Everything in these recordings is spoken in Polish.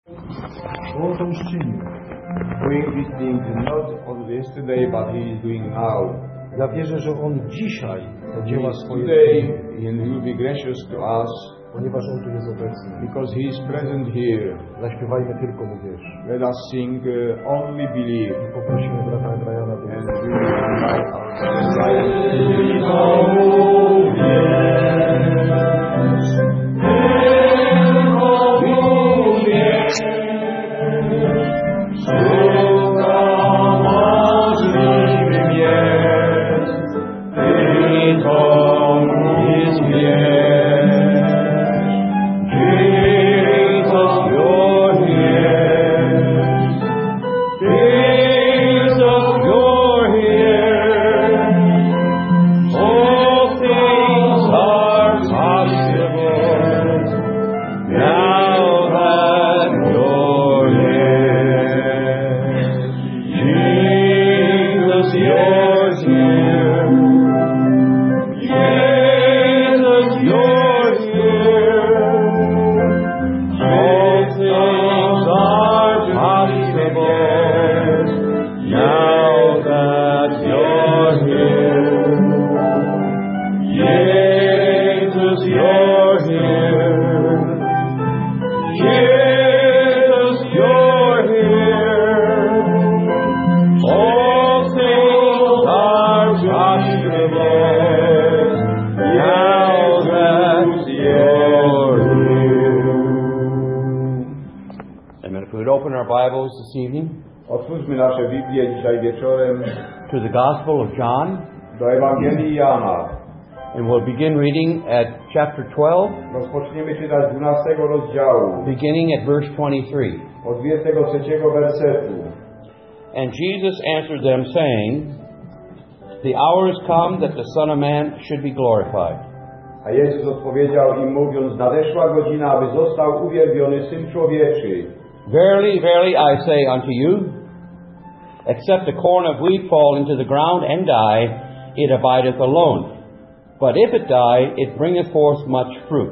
On to już czyni. Doing these things not only yesterday, but He is doing now. Ja wierzę, że On dzisiaj te He dzieła is swoje today, czyni, and He will be gracious to us ponieważ On tu jest obecny. because He is present here. Zaśpiewajmy tylko Mu wierz. Let us sing Only Believe. I poprosimy brata Briana, by And we will invite this evening Otwórzmy nasze Biblię dzisiaj wieczorem to the Gospel of John, do Ewangelii Jana. and we'll begin reading at chapter 12, Rozpoczniemy czytać 12 rozdziału, beginning at verse 23. od 23 wersetu. And Jesus answered them, saying, The hour is come that the Son of Man should be glorified. A Jezus odpowiedział im, mówiąc, nadeszła godzina, aby został uwielbiony Syn Człowieczy. Verily, verily, I say unto you, except a corn of wheat fall into the ground and die, it abideth alone. But if it die, it bringeth forth much fruit.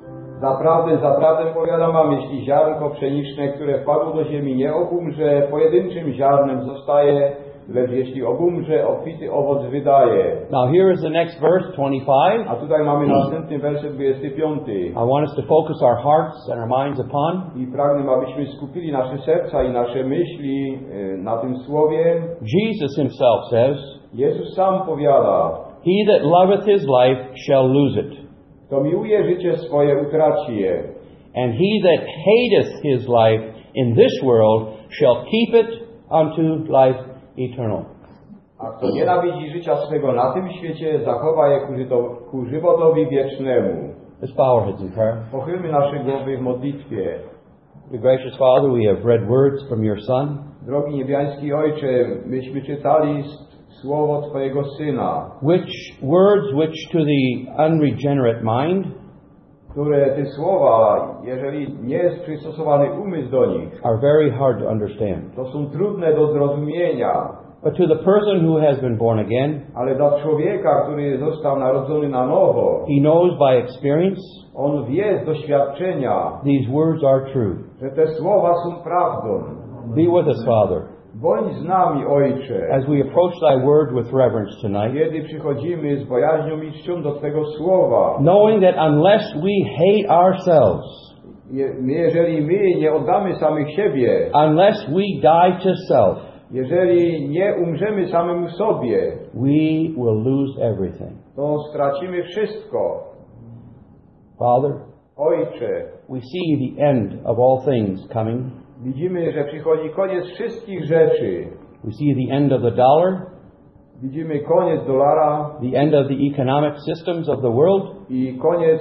Zaprawdę powiadam wam, jeśli ziarnko pszeniczne, które wpadło do ziemi, nie obumrze, pojedynczym ziarnem zostaje, lecz jeśli obumrze, obfity owoc wydaje. Now here is the next verse, 25. A tutaj mamy następny werset 25. I want us to focus our hearts and our minds upon. I pragnę, abyśmy skupili nasze serca i nasze myśli na tym słowie. Jesus himself says, Jezus sam powiada, He that loveth his life shall lose it. kto miłuje życie swoje, utraci je. And he that hateth his life in this world shall keep it unto life eternal. A kto nienawidzi życia swego na tym świecie, zachowa je ku żywotowi wiecznemu. Let's bow our heads in prayer. Pochylmy nasze głowy w modlitwie. Dear gracious Father, we have read words from your Son, Drogi niebiański Ojcze, myśmy czytali słowo Twojego Syna, which to the unregenerate mind które te słowa, jeżeli nie jest przystosowany umysł do nich, are very hard to understand. to są trudne do zrozumienia. But to the person who has been born again, Ale dla człowieka, który został narodzony na nowo, he knows by experience on wie z doświadczenia, these words are true. że te słowa są prawdą. Be with us, Father, Bądź z nami, Ojcze, as we approach Thy Word with reverence tonight, kiedy przychodzimy z bojaźnią i czcią do Twego słowa. knowing that unless we hate ourselves, Jeżeli my nie oddamy samych siebie, unless we die to self, jeżeli nie umrzemy samemu sobie, we will lose everything. to stracimy wszystko. Father, Ojcze, we see the end of all things coming. widzimy, że przychodzi koniec wszystkich rzeczy. We see the end of the dollar, Widzimy koniec dolara the end of the economic systems of the world, i koniec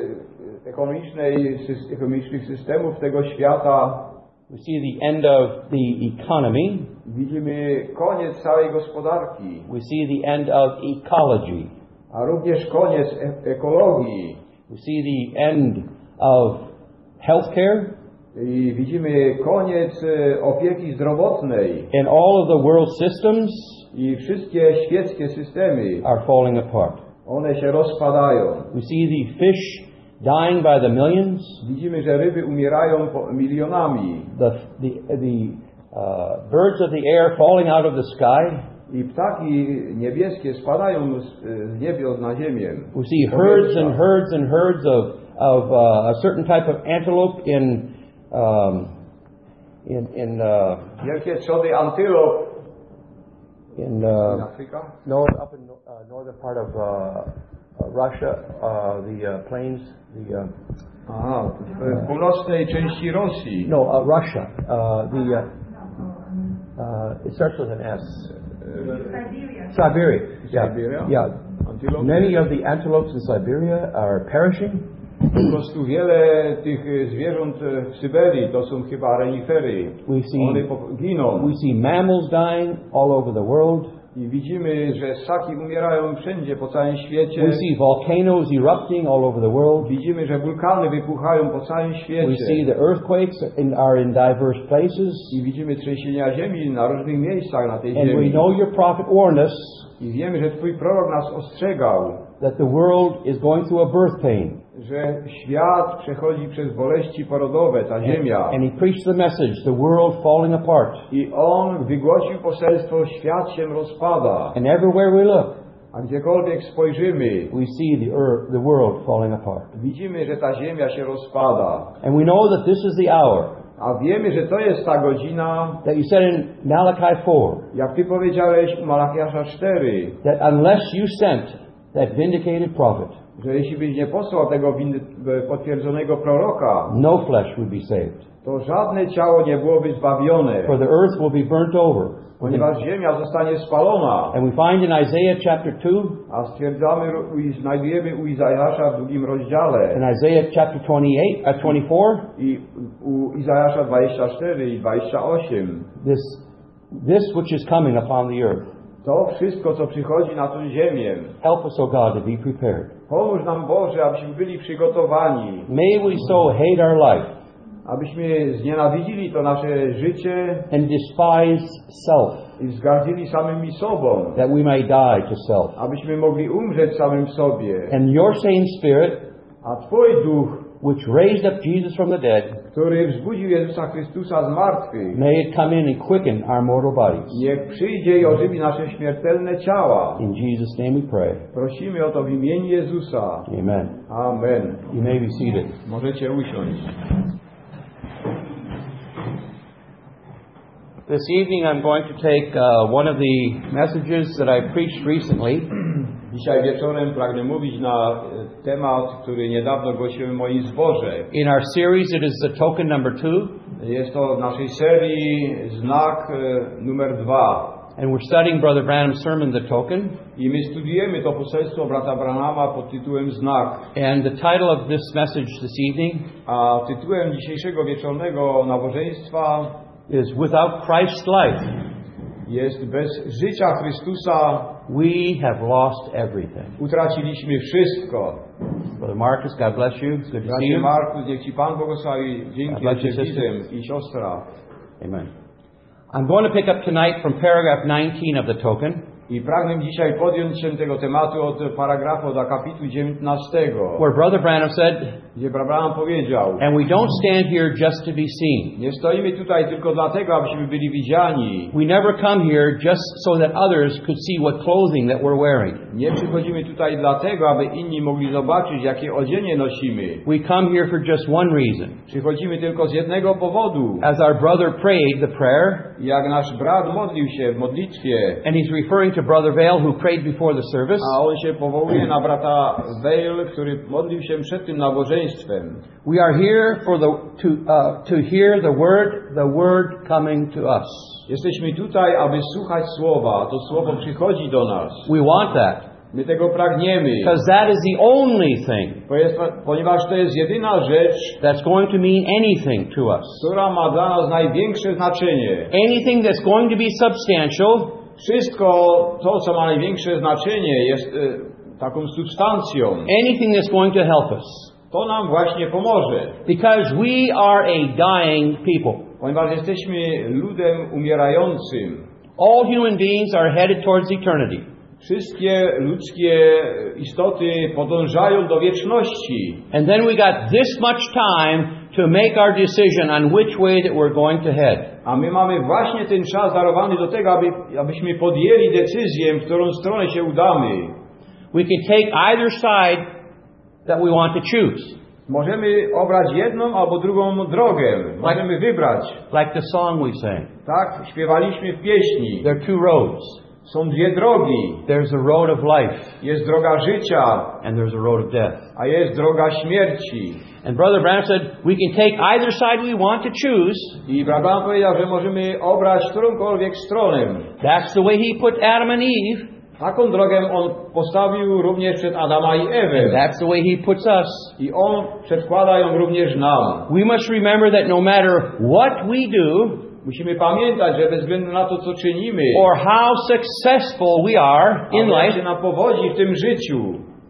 ekonomicznych systemów tego świata. we see the end of the economy, Widzimy koniec całej gospodarki, we see the end of ecology, a również koniec ekologii. we see the end of healthcare, I widzimy koniec opieki zdrowotnej. and all of the world systems I wszystkie świeckie systemy, are falling apart. one się rozpadają. We see the fish dying by the millions. Widzimy, że ryby umierają milionami. The birds of the air falling out of the sky. I ptaki niebieskie spadają z niebios na ziemię. We see herds and herds and herds of a certain type of antelope in Wielkie trzody antylop in Africa? no, up in northern part of Russia, the plains, W północnej części Rosji. no, Russia. It starts with an S. Siberia. Siberia? Yeah. Antelope? Many of the antelopes in Siberia are perishing. Po prostu wiele tych zwierząt w Syberii to są chyba renifery. One giną. We see mammals dying all over the world. I widzimy, że ssaki umierają wszędzie po całym świecie. We see volcanoes erupting all over the world. Widzimy, że wulkany wybuchają po całym świecie. We see the earthquakes are in diverse places. I widzimy trzęsienia ziemi na różnych miejscach na tej And ziemi. we know your prophet warned us I wiemy, że Twój prorok nas ostrzegał, that the world is going through a birth pain. że świat przechodzi przez boleści porodowe, ta ziemia. And he preached the message, the world falling apart. I on wygłosił poselstwo, świat się rozpada. And everywhere we look, A gdziekolwiek spojrzymy, we see the world falling apart. widzimy, że ta ziemia się rozpada. And we know that this is the hour A wiemy, że to jest ta godzina, that you said in Malachi 4, jak Ty powiedziałeś u Malachiasza 4, that unless you sent that vindicated prophet, że jeśli byś nie posłał tego potwierdzonego proroka, no flesh would be saved. to żadne ciało nie byłoby zbawione, For the earth will be burnt over. ponieważ ziemia zostanie spalona. And we find in Isaiah chapter 2 A znajdujemy u Izajasza w 2 rozdziale and Isaiah chapter 24, i u Izajasza 24 i 28 this which is coming upon the earth. to wszystko, co przychodzi na tę ziemię. Help us, O God, to be prepared. Pomóż nam, Boże, abyśmy byli przygotowani, May we so hate our life abyśmy znienawidzili to nasze życie and despise self, i wzgardzili samymi sobą, that we may die to self. abyśmy mogli umrzeć samym sobie. And your same Spirit, A Twój Duch, which raised up Jesus from the dead, który wzbudził Jezusa Chrystusa z martwych, may it come in and quicken our mortal bodies. niech przyjdzie i ożywi nasze śmiertelne ciała. In Jesus' name we pray. Prosimy o to w imieniu Jezusa. Amen. Amen. You may be seated. Możecie usiąść. This evening I'm going to take one of the messages that I preached recently. Dzisiaj wieczorem pragnę mówić na temat, który niedawno głosiłem w moim zborze. In our series it is the token number 2. Jest to w naszej serii znak numer 2. And we're studying Brother Branham's sermon, The Token. I my studiujemy to poselstwo brata Branhama pod tytułem Znak. And the title of this message this evening A tytułem dzisiejszego wieczornego nabożeństwa is Without Christ's Life, jest bez życia Chrystusa we have lost everything. utraciliśmy wszystko. Brother Marcus, God bless you. It's good to see Bracie you. Marku, niech Ci Pan błogosławi. Dzięki, God że bless Cię you, sister. widzę i siostra. Amen. I'm going to pick up tonight from paragraph 19 of the token. I pragnę dzisiaj podjąć się tego tematu od paragrafu, od akapitu 19, Where Brother Branham said, gdzie Branham powiedział: and we don't stand here just to be seen. nie stoimy tutaj tylko dlatego, abyśmy byli widziani. We never come here just so that others could see what clothing that we're wearing. Nie przychodzimy tutaj dlatego, aby inni mogli zobaczyć, jakie odzienie nosimy. We come here for just one reason. Przychodzimy tylko z jednego powodu. As our brother prayed the prayer, Jak nasz brat modlił się w modlitwie, and he's referring to Brother Vale who prayed before the service, a on się powołuje na brata Vale, który modlił się przed tym nabożeństwem. we are here for to hear the word coming to us. Jesteśmy tutaj, aby słuchać słowa. To słowo przychodzi do nas. We want that My tego pragniemy, because that is the only thing ponieważ to jest jedyna rzecz, that's going to mean anything to us. która ma dla nas największe znaczenie. Anything that's going to be substantial Wszystko to, co ma największe znaczenie, jest taką substancją. anything that's going to help us. To nam właśnie pomoże, Because we are a dying people. ponieważ jesteśmy ludem umierającym. All human beings are headed towards eternity. Wszystkie ludzkie istoty podążają do wieczności. And then we got this much time to make our decision on which way that we're going to head. A my mamy właśnie ten czas darowany do tego, abyśmy podjęli decyzję, w którą stronę się udamy. We can take either side that we want to choose. Możemy obrać jedną albo drugą drogę. Możemy wybrać. Like the song we sang. Tak, śpiewaliśmy w pieśni. There are two roads. Są dwie drogi. There's a road of life. Jest droga życia. And there's a road of death. A jest droga śmierci. And Brother Branham said, we can take either side we want to choose. I Branham powiedział, że możemy obrać którąkolwiek stronę. That's the way he put Adam and Eve. Taką drogę on postawił również przed Adama i Ewę. That's the way he puts us. I on przedkłada ją również nam. We must remember that no matter what we do, musimy pamiętać, że bez względu na to, co czynimy, or how successful we are in jak life, się nam powodzi w tym życiu,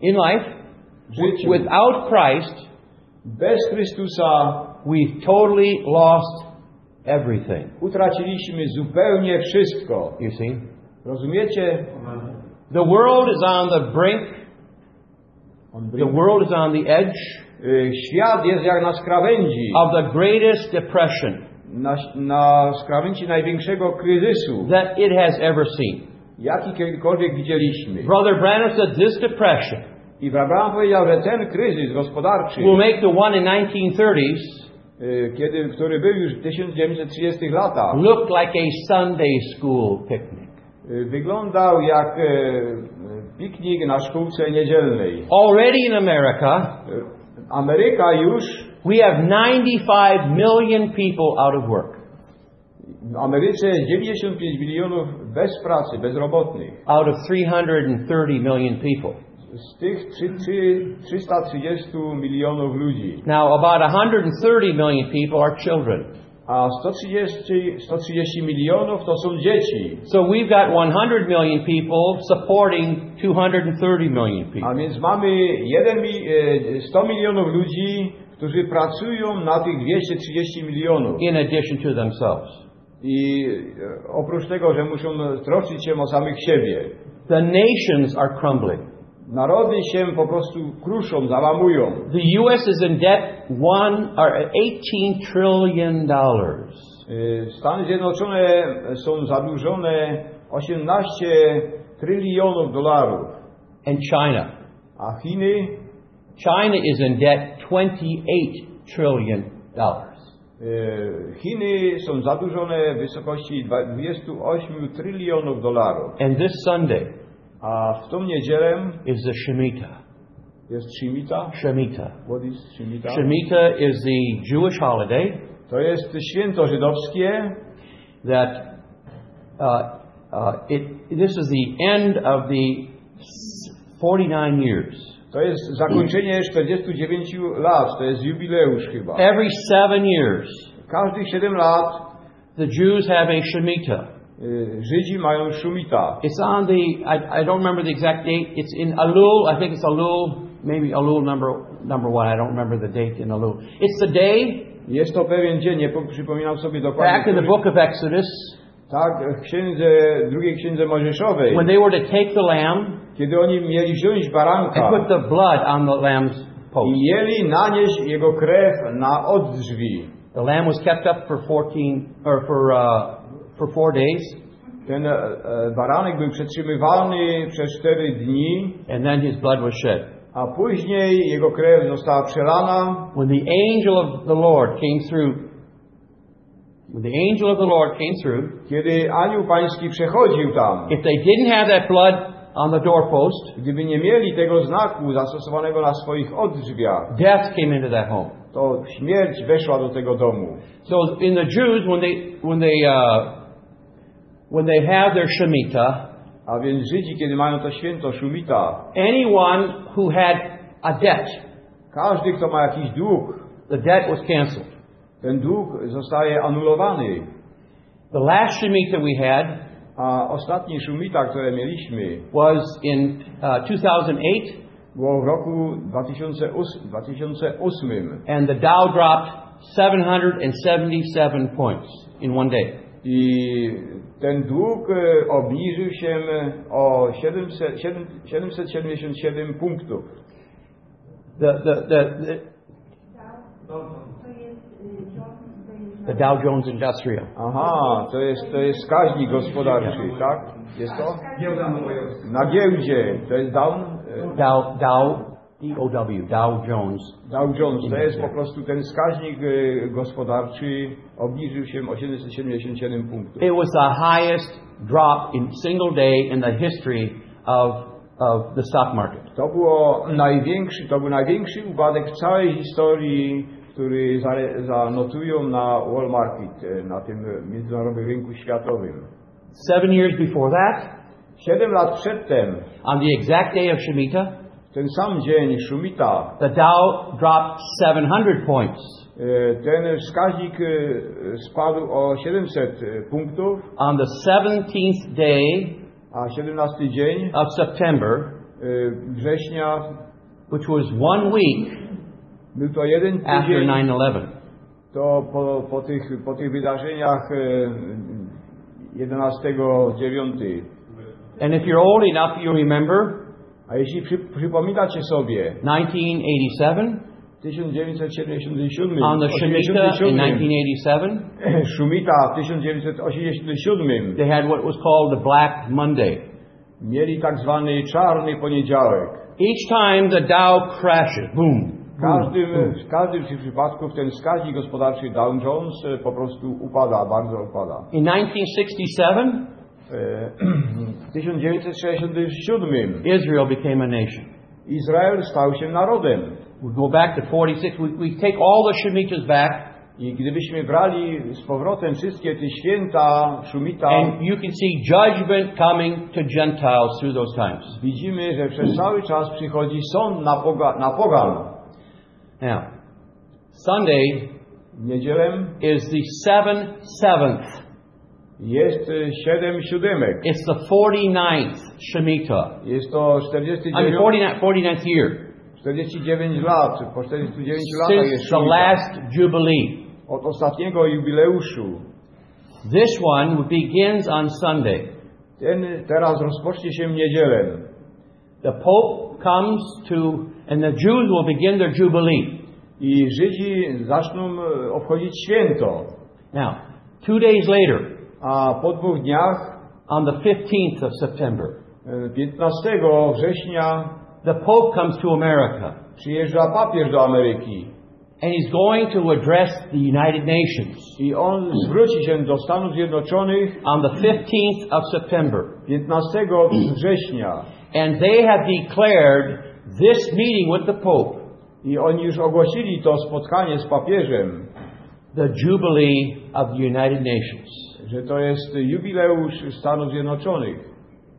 without Christ, bez Chrystusa, we've totally lost everything. Utraciliśmy zupełnie wszystko. You see? Rozumiecie? The world is on the brink. The world is on the edge. Świat jest jak na skrawędzi. Of the greatest depression. Na skrawędzi największego kryzysu. That it has ever seen. Jaki kiedykolwiek widzieliśmy. Brother Branham said this depression. I Branham powiedział, że ten kryzys gospodarczy. Will make the one in 1930s. Który był już w 1930 latach. Look like a Sunday school picnic. Wyglądał jak piknik na szkółce niedzielnej. Already in America, Ameryka już, we have 95 million people out of work. W Ameryce jest 95 milionów bez pracy, bezrobotnych. Out of 330 million people. Z tych 330 milionów ludzi. Now about 130 million people are children. A 130 milionów to są dzieci. So we've got 100 million people supporting 230 million people. A więc mamy 100 milionów ludzi, którzy pracują na tych 230 milionów. In addition to themselves. I oprócz tego, że muszą troszczyć się o samych siebie. The nations are crumbling. Narody się po prostu kruszą, załamują. The US is in debt $18 trillion. Stany Zjednoczone są zadłużone 18 trylionów dolarów. And China. A Chiny? China is in debt $28 trillion. Chiny są zadłużone w wysokości 28 trylionów dolarów. And this Sunday, a w tą niedzielę is the Shemitah. Jest Shemitah? Shemitah. What is Shemitah? Shemitah is the Jewish holiday. To jest święto żydowskie. That this is the end of the 49 years. To jest zakończenie 49 lat. To jest jubileusz chyba. Every 7 years. Każdych 7 lat. The Jews have a Shemitah. Żydzi mają Shemitah. It's on the, I don't remember the exact date. It's in Elul. I think it's Elul, maybe Elul number 1. I don't remember the date in Elul. It's the day. Jest to pewien dzień, nie przypominam sobie dokładnie. Back in the book of Exodus. Tak, w drugiej księdze Mojżeszowej. When they were to take the lamb. Kiedy oni mieli wziąć baranka. And put the blood on the lamb's post. I mieli nanieść jego krew na oddrzwi. The lamb was kept up for 4 days. Ten baranek był przetrzymywany przez 4 dni. And then his blood was shed. A później jego krew została przelana. When the angel of the Lord came through, kiedy anioł pański przechodził tam, if they didn't have that blood on the doorpost, gdyby nie mieli tego znaku zastosowanego na swoich oddrzwiach, death came into that home. To śmierć weszła do tego domu. So in the Jews, when they have their Shemitah, a więc Żydzi, kiedy mają to święto Shemitah, anyone who had a debt, każdy, kto ma jakiś dług, the debt was canceled. Ten dług zostaje anulowany. The last Shemitah we had, a ostatni Shemitah, które mieliśmy, was in 2008. Było w roku 2008. And the Dow dropped 777 points in one day. I ten dług obniżył się o 777 punktów. The Dow Jones Industrial. Aha, to jest wskaźnik gospodarczy, tak? Jest to? Na giełdzie. To jest Dow Jones. Dow Jones. To jest po prostu ten wskaźnik gospodarczy obniżył się o 777 punktów. It was the highest drop in single day in the history of the stock market. To był największy upadek w całej historii, który zanotują na Wall Market, na tym międzynarodowym rynku światowym. 7 years before that, 7 lat przedtem, on the exact day of Shemitah, ten sam dzień Shemitah, the Dow dropped 700 points. Ten wskaźnik spadł o 700 punktów. On the 17th day A 17 dzień of September, września, which was 1 week był to jeden after tydzień, 9/11. to po tych wydarzeniach 11/9. And if you're old enough, you remember A jeśli przypominacie sobie 1987, 1977, on the Shemitah in 1987, Shemitah w 1987, they had what was called the Black Monday. mieli tak zwany czarny poniedziałek. Each time the Dow crashes, boom, W każdym z tych przypadków ten wskaźnik gospodarczy Dow Jones po prostu upada, bardzo upada. In 1967, W 1967 Israel became a nation. Izrael stał się narodem. We go back to 46. We take all the Shemitahs back, I gdybyśmy brali z powrotem wszystkie te święta Shemitah, and you can see judgment coming to Gentiles through those times. widzimy, że przez cały czas przychodzi sąd na pogan. Now, Sunday W niedzielę is the 7/7. jest 7 siódemek. It's the 49th Shemitah. Jest to 49th year 49 lat. Po 49 latach jest since the Shemitah. last Jubilee. Od ostatniego jubileuszu. This one begins on Sunday. Ten teraz rozpocznie się w niedzielę. The Pope comes to, and the Jews will begin their Jubilee. I Żydzi zaczną obchodzić święto. Now, 2 days later, A po 2 dniach, on the 15th of September, 15 września, the Pope comes to America, przyjeżdża papież do Ameryki. and he's going to address the United Nations I on zwróci się do Stanów Zjednoczonych on the 15th of September. 15 września. And they have declared this meeting with the Pope I oni już ogłosili to spotkanie z papieżem, the Jubilee of the United Nations. że to jest jubileusz Stanów Zjednoczonych.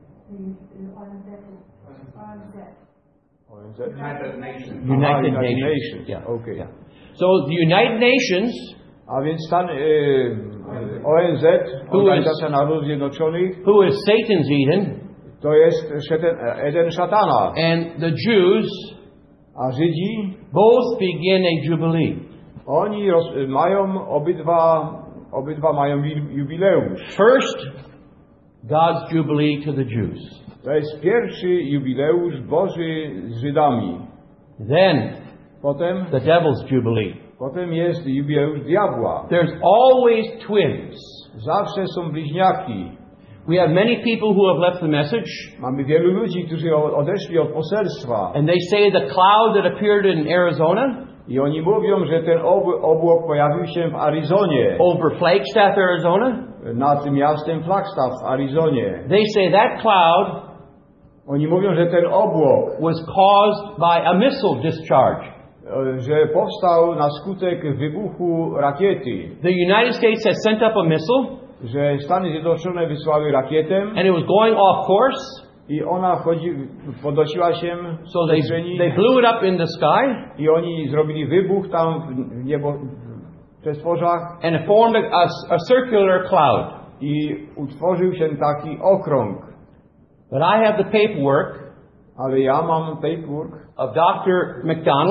United Nations. Yeah. Okay. Yeah. So the United Nations, A więc ONZ, Organizacja Narodów Zjednoczonych, who is Satan's Eden, to jest Eden szatana. and the Jews A Żydzi, both begin a Jubilee. oni mają obydwa mają jubileusz. First, God's Jubilee to the Jews. To jest pierwszy jubileusz Boży z Żydami. Then, Potem the devil's Jubilee. jest jubileusz diabła. There's always twins. Zawsze są bliźniaki. We have many people who have left the message, Mamy wielu ludzi, którzy odeszli od poselstwa. and they say the cloud that appeared in Arizona, I oni mówią, że ten obłok pojawił się w Arizonie. over Flagstaff, Arizona. Nad miastem Flagstaff w Arizonie. They say that cloud Oni mówią, że ten obłok, was caused by a missile discharge. że powstał na skutek wybuchu rakiety. The United States has sent up a missile, Że Stany Zjednoczone wysłały rakietę and it was going off course, i ona podnosiła się so w przestrzeni they blew it up in the sky, i oni zrobili wybuch tam w niebo, w przestworzach and it formed a circular cloud. i utworzył się taki okrąg. But I have the paperwork Ale ja mam paperwork of Dr. McDonald,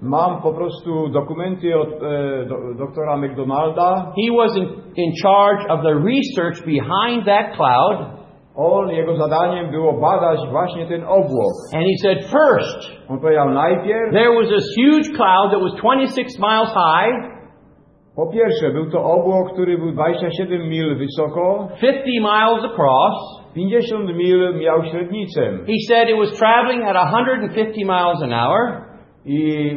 Mam po prostu dokumenty od doktora McDonalda. He was in charge of the research behind that cloud. Jego zadaniem było badać właśnie ten obłok. And he said, first, On powiedział najpierw, there was this huge cloud that was 26 miles high, po pierwsze był to obłok, który był 27 mil wysoko, 50 miles across. 50 mil miał średnicę. He said it was traveling at 150 miles an hour. I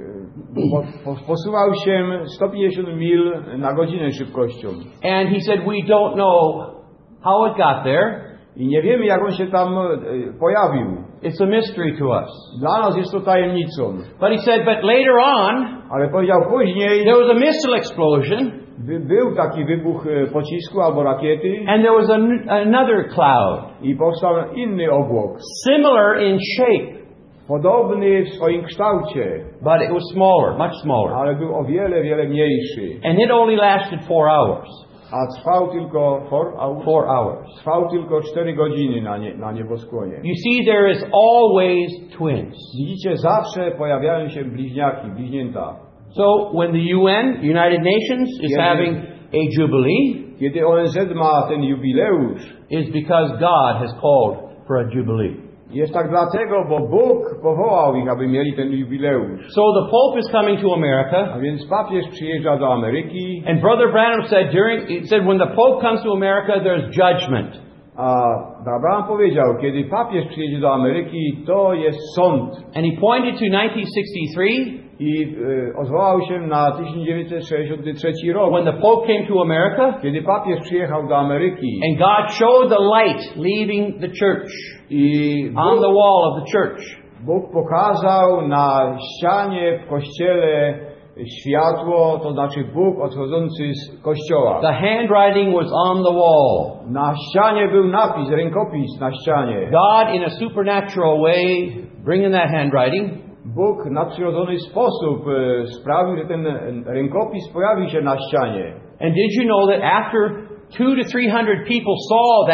posuwał się 150 mil na godzinę szybkością. And he said, we don't know how it got there. I nie wiemy, jak on się tam pojawił. It's a mystery to us. Dla nas jest to tajemnicą. But he said, but later on, Ale powiedział później, there was a missile explosion. Był taki wybuch pocisku albo rakiety. And there was another cloud. I powstał inny obłok. Similar in shape. Podobny w swoim kształcie. But it was smaller, much smaller. Ale był o wiele, wiele mniejszy. And it only lasted 4 hours. A trwał tylko 4 hours. Trwał tylko 4 godziny na nieboskłonie. You see, there is always twins. Widzicie, zawsze pojawiają się bliźnięta. So when the UN, United Nations, is having a jubilee, kiedy ONZ ma ten jubileusz, is because God has called for a jubilee. Jest tak dlatego, bo Bóg powołał ich, aby mieli ten jubileusz. So the Pope is coming to America. A więc papież przyjeżdża do Ameryki. And Brother Branham said when the Pope comes to America, there's judgment. A Branham powiedział, kiedy papież przyjedzie do Ameryki, to jest sąd. And he pointed to 1963. I odwołał się na 1963 rok. When the Pope came to America. Kiedy papież przyjechał do Ameryki. And God showed the light leaving the church. I on the wall of the church. Bóg pokazał na ścianie w kościele światło, to znaczy Bóg odchodzący z kościoła. The handwriting was on the wall. Na ścianie był napis, rękopis na ścianie. God in a supernatural way bringing that handwriting. Bóg w nadprzyrodzony sposób sprawił, że ten rękopis pojawił się na ścianie. And did you know that after 200 to 300 people saw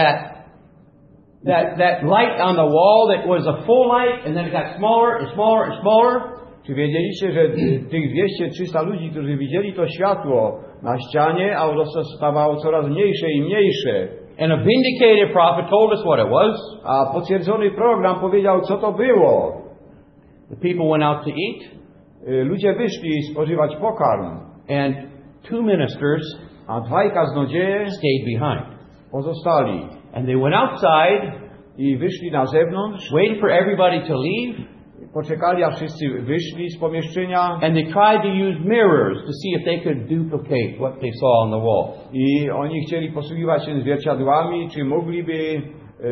that light on the wall that was a full light and then it got smaller and smaller and smaller? Czy wiedzieliście, że tych 200-300 ludzi, którzy widzieli to światło na ścianie, a ono stawało coraz mniejsze i mniejsze? And a vindicated prophet told us what it was. A potwierdzony program powiedział, co to było. The people went out to eat. Ludzie wyszli spożywać pokarm. And 2 ministers a 2 kaznodzieje stayed behind. Pozostali. And they went outside. I wyszli na zewnątrz. Waited for everybody to leave. Poczekali, a wszyscy wyszli z pomieszczenia. And they tried to use mirrors to see if they could duplicate what they saw on the wall. I oni chcieli posługiwać się zwierciadłami, czy mogliby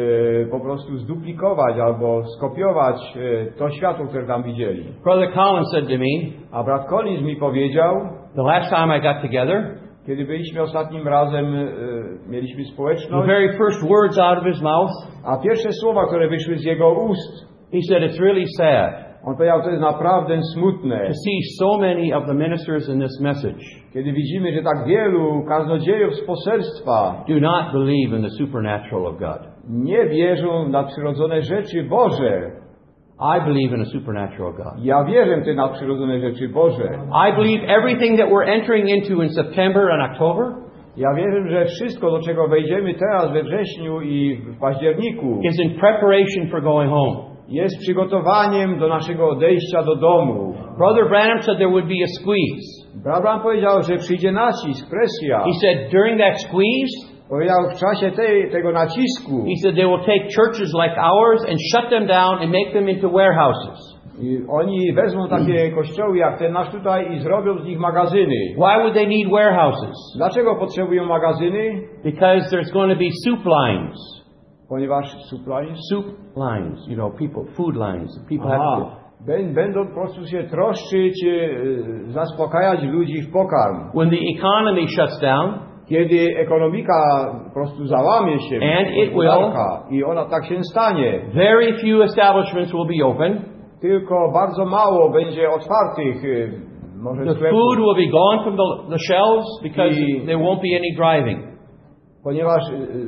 po prostu zduplikować albo skopiować to światło, które tam widzieli. Brother Collins said to me, a brat Collins mi powiedział, the last time I got together, kiedy byliśmy ostatnim razem, mieliśmy społeczność, the very first words out of his mouth, a pierwsze słowa, które wyszły z jego ust, he said, it's really sad. On powiedział, to jest naprawdę smutne. To see so many of the ministers in this message. Kiedy widzimy, że tak wielu kaznodziejów z poselstwa do not believe in the supernatural of God. Nie wierzą w nadprzyrodzone rzeczy Boże. I believe in a supernatural God. Ja wierzę w te nadprzyrodzone rzeczy Boże. I believe everything that we're entering into in September and October. Ja wierzę, że wszystko, do czego wejdziemy teraz we wrześniu i w październiku, is in preparation for going home. Jest przygotowaniem do naszego odejścia do domu. Brother Branham said there would be a squeeze. Brother Branham powiedział, że przyjdzie nacisk, presja. He said during that squeeze, powiedział w czasie tego nacisku. He said they will take churches like ours and shut them down and make them into warehouses. I oni wezmą takie kościoły jak ten nasz tutaj i zrobią z nich magazyny. Why would they need warehouses? Dlaczego potrzebują magazyny? Because there's going to be soup lines. Ponieważ soup lines, you know, people, food lines. People have to. Będą po prostu się troszczyć, zaspokajać ludzi w pokarm. When the economy shuts down, kiedy ekonomika po prostu załamie się, and it will, i ona tak się stanie, very few establishments will be open. Tylko bardzo mało będzie otwartych. The food will be gone from the shelves because there won't be any driving. Ponieważ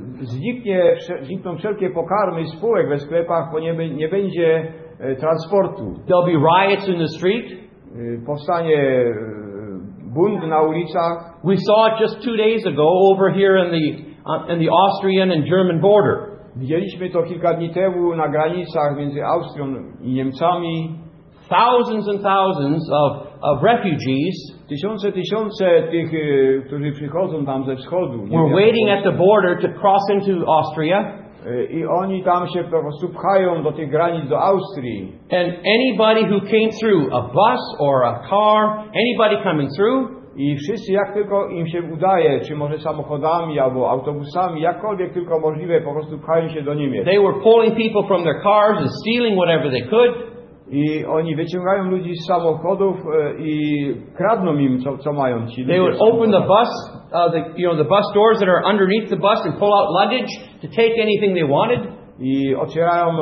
znikną wszelkie pokarmy z półek we sklepach, bo nie będzie transportu. There'll be riots in the street. powstanie bunt na ulicach. We saw it just 2 days ago over here in the Austrian and German border. Widzieliśmy to kilka dni temu na granicach między Austrią i Niemcami. Thousands and thousands of refugees Tysiące tych, którzy przychodzą tam ze wschodu. were waiting at the border to cross into Austria. I oni tam się po prostu pchają do tych granic do Austrii. And anybody who came through, a bus or a car, anybody coming through, I wszyscy, jak tylko im się udaje, czy może samochodami, albo autobusami, jakkolwiek tylko możliwe, po prostu pchają się do Niemiec. they were pulling people from their cars and stealing whatever they could. I oni wyciągają ludzi z samochodów i kradną im, co mają ci ludzie. They would open the bus, the bus doors that are underneath the bus and pull out luggage to take anything they wanted. I otwierają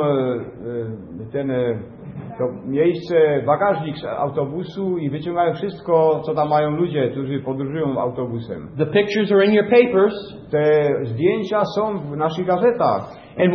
to miejsce, bagażnik z autobusu i wyciągają wszystko, co tam mają ludzie, którzy podróżują autobusem. The pictures are in your papers. Te zdjęcia są w naszych gazetach. And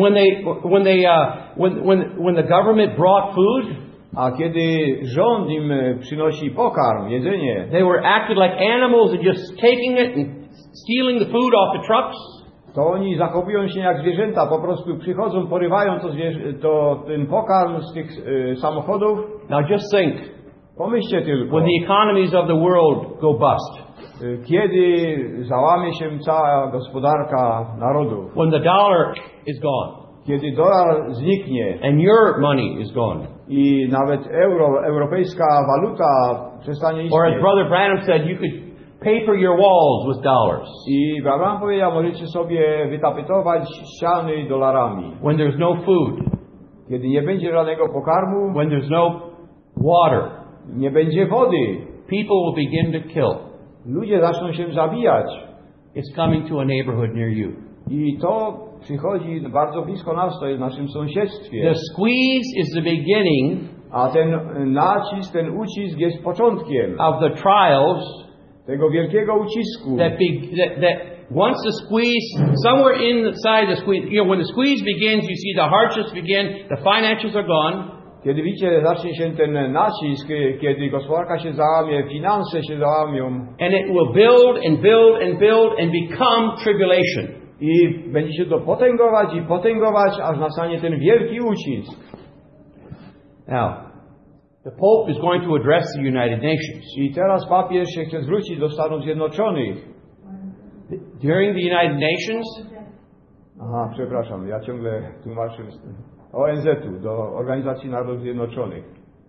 when the government brought food, A kiedy rząd im przynosi pokarm, jedzenie, they were acted like animals and just taking it and stealing the food off the trucks. to oni zachowują się jak zwierzęta, po prostu przychodzą, porywają ten pokarm z tych samochodów. Now just think, Pomyślcie tylko, when the economies of the world go bust, kiedy załamie się cała gospodarka narodów, when the dollar is gone kiedy dolar zniknie and your money is gone, i nawet europejska waluta przestanie or as istnieć. Brother Branham said, you could paper your walls with dollars. I Abraham powiedział, możecie sobie wytapetować ściany dolarami. When there's no food, Kiedy nie będzie żadnego pokarmu, when there's no water, nie będzie wody, people will begin to kill. ludzie zaczną się zabijać. It's coming to a neighborhood near you. I to przychodzi bardzo blisko nas, to jest w naszym sąsiedztwie. The squeeze is the beginning A ten nacisk, ten ucisk jest początkiem of the trials tego wielkiego ucisku. that once the squeeze, somewhere inside the squeeze, when the squeeze begins, you see the hardships begin, the financials are gone. Kiedy widzicie, zacznie się ten nacisk, kiedy gospodarka się załamie, finanse się załamią. And it will build and build and build and become tribulation. I będzie się to potęgować, aż nastanie ten wielki ucisk. Now, the Pope is going to address the United Nations. I teraz papież się chce zwrócić do Stanów Zjednoczonych. During the United Nations, Aha, przepraszam, ja ciągle tłumaczę ONZ-u, do Organizacji Narodów Zjednoczonych.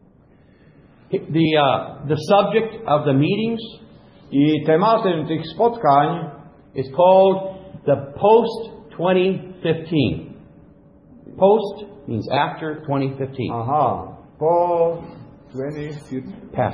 the subject of the meetings I tematem tych spotkań is called the post-2015. Post means after 2015. aha, po 2015.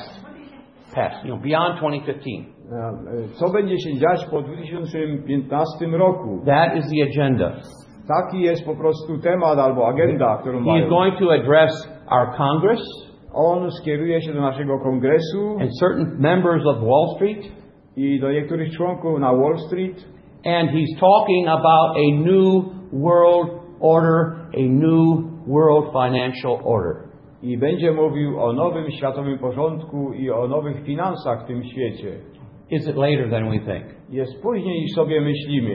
Past, beyond 2015. Co będzie się dziać po 2015 roku? That is the agenda. Taki jest po prostu temat albo agenda, którą He is mają. going to address our Congress On skieruje się do naszego kongresu and certain members of Wall Street, i do niektórych członków na Wall Street. and he's talking about a new world order, a new world financial order. I będzie mówił o nowym światowym porządku i o nowych finansach w tym świecie. Is it later than we think? Jest później niż sobie myślimy.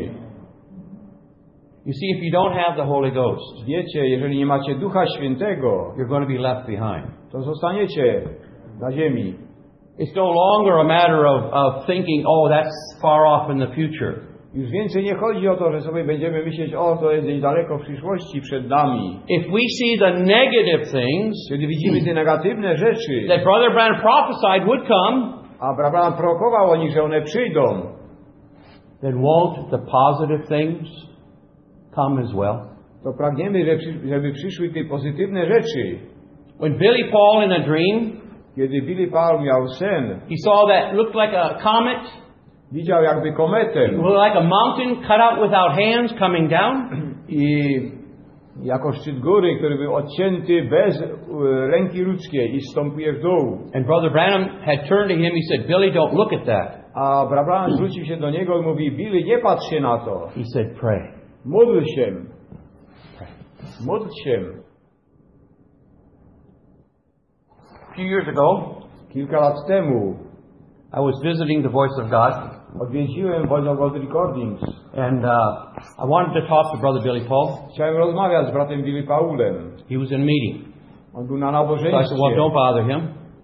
You see, if you don't have the Holy Ghost, Wiecie, jeżeli nie macie Ducha Świętego, you're going to be left behind. to zostaniecie na ziemi. It's no longer a matter of thinking, oh, that's far off in the future. Już więcej nie chodzi o to, że sobie będziemy myśleć, o, to jest gdzieś daleko w przyszłości przed nami. If we see the negative things Kiedy widzimy te negatywne rzeczy, that Brother Branham prophesied would come, a Abraham prorokował o nich, że one przyjdą, then won't the positive things come as well? to pragniemy, żeby przyszły te pozytywne rzeczy. When Billy Paul in a dream, Kiedy Billy Paul miał sen, he saw that looked like a comet, widział jakby kometę like a mountain cut out without hands coming down. i jako szczyt góry, który był odcięty bez ręki ludzkiej i wstępuje w dół. And Brother Branham had turned to him, he said, Billy, don't look at that. A Abraham zwrócił się do niego i mówi, Billy, nie patrz się na to. He said, pray. Módl się. Módl się. A few years ago, Kilka lat temu I was visiting the Voice of God, odwiedziłem Voice of God Recordings. and I wanted to talk to Brother Billy Paul. Chciałem rozmawiać z bratem Billy Paulem. He was in a meeting. On był na So I said, nabożeństwie. well, don't bother him.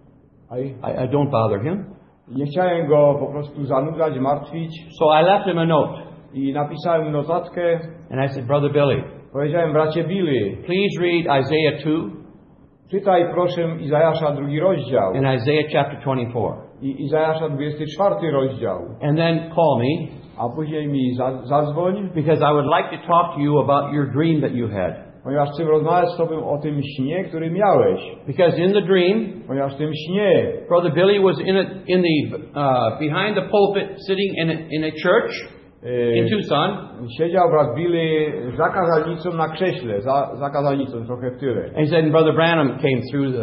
I I don't bother him. nie chciałem go po prostu zanudzać, martwić. So I left him a note, I napisałem notatkę. and I said, Brother Billy, Powiedziałem, bracie Billy, please read Isaiah 2 czytaj proszę Izajasza 2 rozdział and Isaiah chapter 24. i Izajasza 24 rozdział. And then call me, A później mi zadzwoń, because I would like to talk to you about your dream that you had. ponieważ chcę rozmawiać z tobą o tym śnie, który miałeś. Because in the dream, Ponieważ w tym śnie Brother Billy was in the behind the pulpit, sitting in a church in Tucson, siedział brat Billy za kazalnicą na krześle, za kazalnicą trochę w tyle. and he said, and Brother Branham came through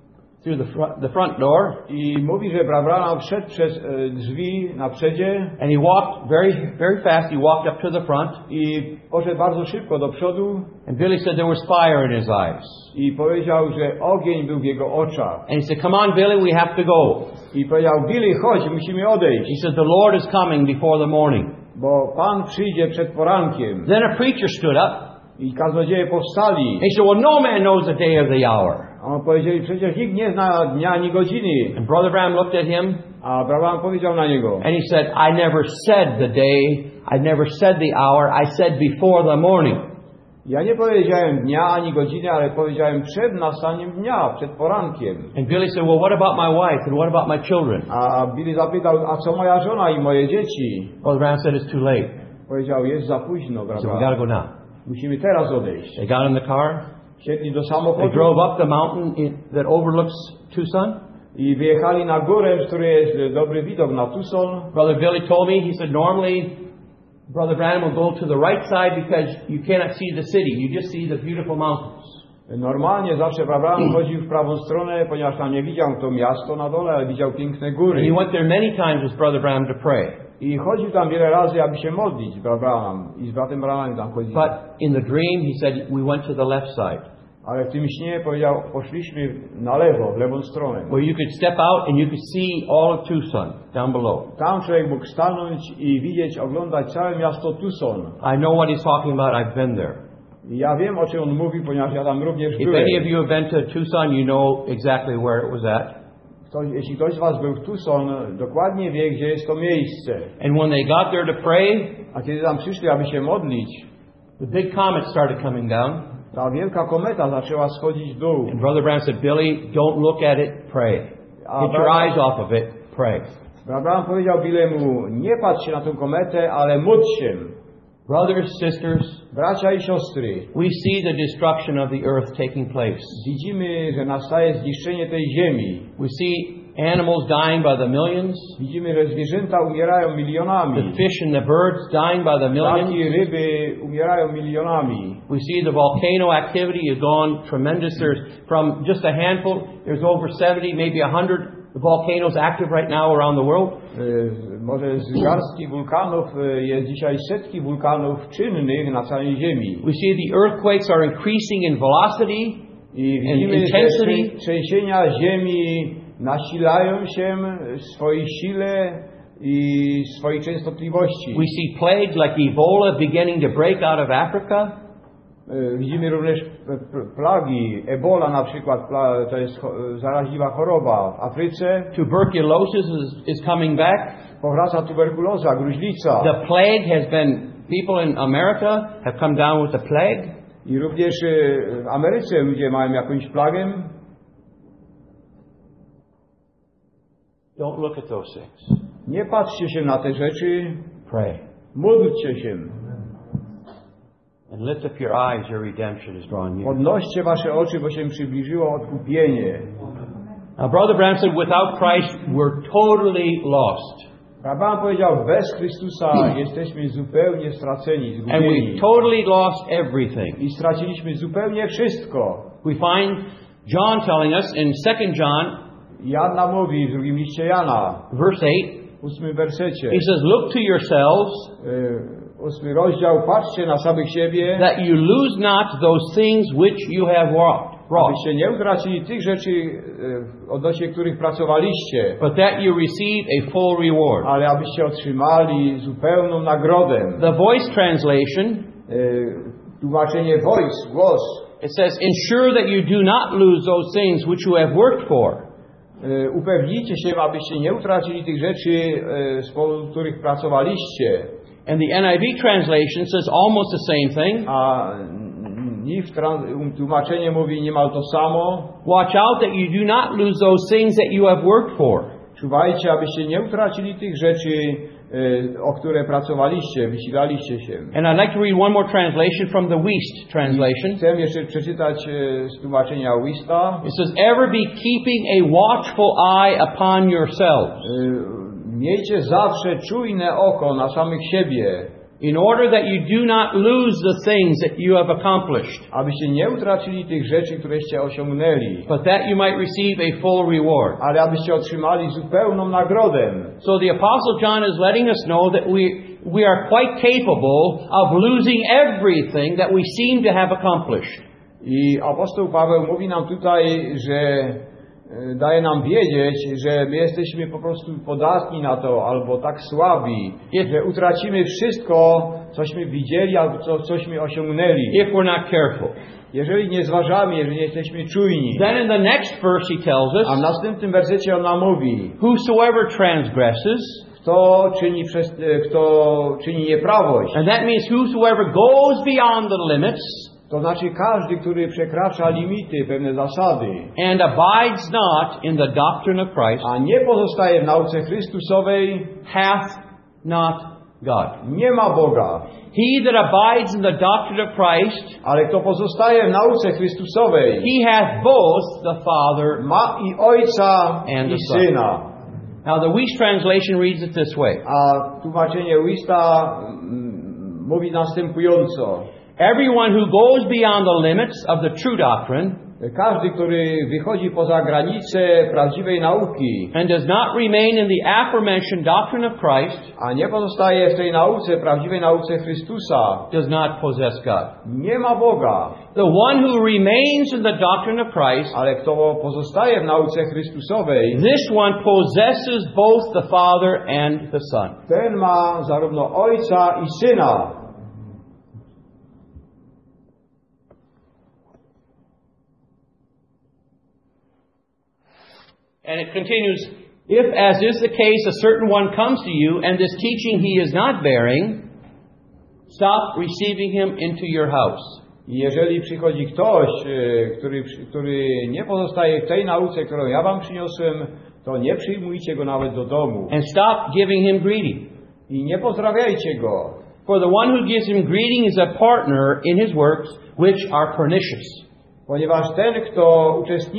the front door, I mówi, że brat Branham wszedł przez drzwi na przedzie and he walked very fast. He walked up to the front, i poszedł bardzo szybko do przodu and Billy said there was fire in his eyes. i powiedział, że ogień był w jego oczach. And he said, come on, Billy, we have to go. I powiedział, Billy, chodź, musimy odejść, He said, the Lord is coming before the morning. bo Pan przyjdzie przed porankiem. Then a preacher stood up, I kaznodzieje powstali. and he said, well, no man knows the day or the hour. A on powiedzieli, przecież nikt nie zna dnia ani godziny. And Brother Branham looked at him, A Branham powiedział na niego, and he said, I never said the day, I never said the hour, I said before the morning. ja nie powiedziałem dnia ani godziny, ale powiedziałem przed nastaniem dnia, przed porankiem. And Billy said, well, what about my wife and what about my children? A Billy zapytał, a co moja żona i moje dzieci? Brother Branham said, it's too late. Powiedział, jest za późno, He said, we prawda? got to go now. Musimy teraz odejść. They got in the car, Siedli do they samochodu drove up the mountain that overlooks Tucson. i wyjechali na górę, z której jest dobry widok na Tucson. Brother Billy told me, he said, normally Brother Branham will go to the right side because you cannot see the city, you just see the beautiful mountains. Normalnie zawsze Branham chodził w prawą stronę, ponieważ tam nie widział to miasto na dole, ale widział piękne And góry. he went there many times with Brother Branham to pray. I chodził tam wiele razy, aby się modlić, brat Branham. I z bratem Branhamem tam chodził. But in the dream, he said, we went to the left side, Ale w tym śnie powiedział, poszliśmy na lewo, w lewą stronę. where you could step out and you could see all of Tucson down below. Tam człowiek mógł stanąć i widzieć, oglądać całe miasto Tucson. I know what he's talking about. I've been there. I ja wiem, o czym on mówi, ponieważ ja tam również If byłem. any of you have been to Tucson, you know exactly where it was at. Jeśli ktoś z was był w Tucson, dokładnie wie, gdzie jest to miejsce. And when they got there to pray, A kiedy tam przyszli, aby się modlić, the big comet started coming down. ta wielka kometa zaczęła schodzić w dół. And Brother Branham said, Billy, don't look at it, pray. Get your eyes off of it, pray. Branham powiedział Billemu, nie patrz się na tę kometę, ale módl się. Brothers, sisters, Bracia i siostry, we see the destruction of the earth taking place. widzimy, że nastaje zniszczenie tej ziemi. We see animals dying by the millions, Widzimy, że zwierzęta umierają the milionami. fish and the birds dying by the Ptaki, millions. ryby umierają milionami. We see the volcano activity has gone tremendous. There's from just a handful, there's over 70, maybe 100 volcanoes active right now around the world. Może z garstki wulkanów jest dzisiaj setki wulkanów czynnych na całej ziemi. We see the earthquakes are increasing in velocity I and widzimy, intensity. że trzęsienia ziemi nasilają się w swojej sile i swojej częstotliwości. We see plagues like Ebola beginning to break out of Africa. Widzimy również plagi, Ebola na przykład, to jest zaraźliwa choroba w Afryce. Tuberculosis is coming back. Powraca tuberkuloza, gruźlica. The plague has been, people in America have come down with the plague. I również w Ameryce ludzie mają jakąś plagę. Don't look at those things. Nie patrzcie się na te rzeczy, Pray. módlcie się. And lift up your eyes, your redemption is drawing near. Podnoście wasze oczy, bo się przybliżyło odkupienie. Now, Brother Branham said, without Christ, we're totally lost. Abraham powiedział, bez Chrystusa jesteśmy zupełnie straceni, And zgubieni. we've totally lost everything. I straciliśmy zupełnie wszystko. We find John telling us in 2 John, Jana mówi w drugim liście Jana, verse 8, w 8 wersecie, he says, look to yourselves 8 rozdział, patrzcie na samych siebie, that you lose not those things which you have wrought. wrought, abyście nie utracili tych rzeczy, odnośnie których pracowaliście, but that you receive a full reward. ale abyście otrzymali zupełną nagrodę. The Voice translation, Tłumaczenie voice, głos, it says, ensure that you do not lose those things which you have worked for. Upewnijcie się, abyście nie utracili tych rzeczy, z powodu których pracowaliście. And the NIV translation says almost the same thing. A NIV tłumaczenie mówi niemal to samo. Watch out that you do not lose those things that you have worked for. Czuwajcie, abyście nie utracili tych rzeczy, o które pracowaliście, wysilaliście się. And I'd like to read one more translation from the Wuest translation. Chcę jeszcze przeczytać z tłumaczenia Wuesta. It says, ever be keeping a watchful eye upon yourselves, Miejcie zawsze czujne oko na samych siebie, in order that you do not lose the things that you have accomplished, abyście nie utracili tych rzeczy, któreście osiągnęli, but that you might receive a full reward. ale abyście otrzymali zupełną nagrodę. So the Apostle John is letting us know that we are quite capable of losing everything that we seem to have accomplished. I apostoł Paweł mówi nam tutaj, że daje nam wiedzieć, że my jesteśmy po prostu podatni na to, albo tak słabi, że utracimy wszystko, cośmy widzieli, albo cośmy osiągnęli. If we're not careful. Jeżeli nie zważamy, jeżeli nie jesteśmy czujni. Then in the next verse he tells us, A w następnym wersecie on nam mówi, whosoever transgresses, kto czyni nieprawość. and that means whosoever goes beyond the limits, To znaczy każdy, który przekracza limity, pewne zasady, and abides not in the doctrine of Christ, a nie pozostaje w nauce Chrystusowej, hath not God. nie ma Boga. He that abides in the doctrine of Christ, Ale kto pozostaje w nauce Chrystusowej, he hath both the Father ma i Ojca, and i the Son. Syna. Now the Wuest translation reads it this way. A tłumaczenie Wuesta mówi następująco. Everyone who goes beyond the limits of the true doctrine Każdy, który wychodzi poza granice prawdziwej nauki, and does not remain in the aforementioned doctrine of Christ, a nie pozostaje w tej nauce, prawdziwej nauce Chrystusa, does not possess God. nie ma Boga. The one who remains in the doctrine of Christ, Ale kto pozostaje w nauce Chrystusowej, this one possesses both the Father and the Son. ten ma zarówno Ojca i Syna. And it continues, if, as is the case, a certain one comes to you, and this teaching he is not bearing, stop receiving him into your house. I jeżeli przychodzi ktoś, który nie pozostaje w tej nauce, którą ja wam przyniosłem, to nie przyjmujcie go nawet do domu. And stop giving him greeting. I nie pozdrawiajcie go. For the one who gives him greeting is a partner in his works, which are pernicious. Ponieważ ten, kto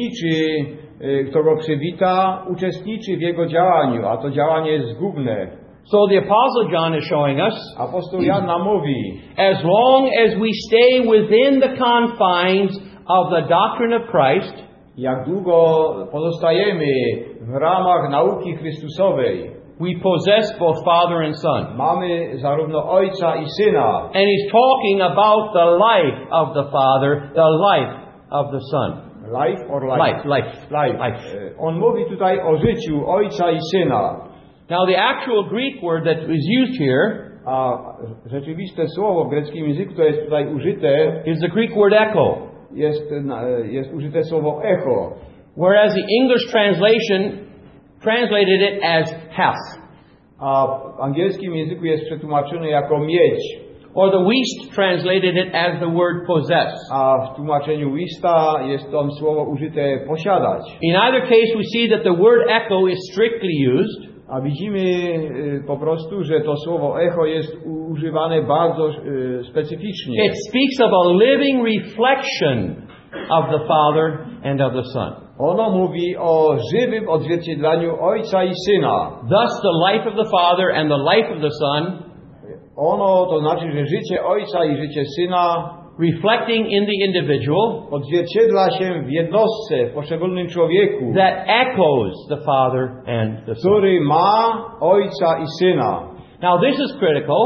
kto go przywita, uczestniczy w jego działaniu, a to działanie jest zgubne. So the Apostle John is showing us, Apostoł Jan nam mówi, as long as we stay within the confines of the doctrine of Christ, jak długo pozostajemy w ramach nauki Chrystusowej, we possess both Father and Son. mamy zarówno Ojca i Syna. And he's talking about the life of the Father, the life of the Son. Life or life? Life. On mówi tutaj o życiu Ojca i Syna. Now the actual Greek word that is used here A rzeczywiste słowo w greckim języku, to jest tutaj użyte, is the Greek word echo. jest użyte słowo echo. Whereas the English translation translated it as hath. A w angielskim języku jest przetłumaczone jako mieć. Or the Wuest translated it as the word possess. A w tłumaczeniu Wuesta jest to słowo użyte posiadać. In either case we see that the word echo is strictly used. A widzimy po prostu, że to słowo echo jest używane bardzo specyficznie. It speaks of a living reflection of the Father and of the Son. Ono mówi o żywym odzwierciedlaniu Ojca i Syna. Thus the life of the Father and the life of the Son, Ono to znaczy, że życie Ojca i życie Syna reflecting in the individual, odzwierciedla się w jednostce, w poszczególnym człowieku, that echoes the Father and the Son. który ma Ojca i Syna. Now this is critical,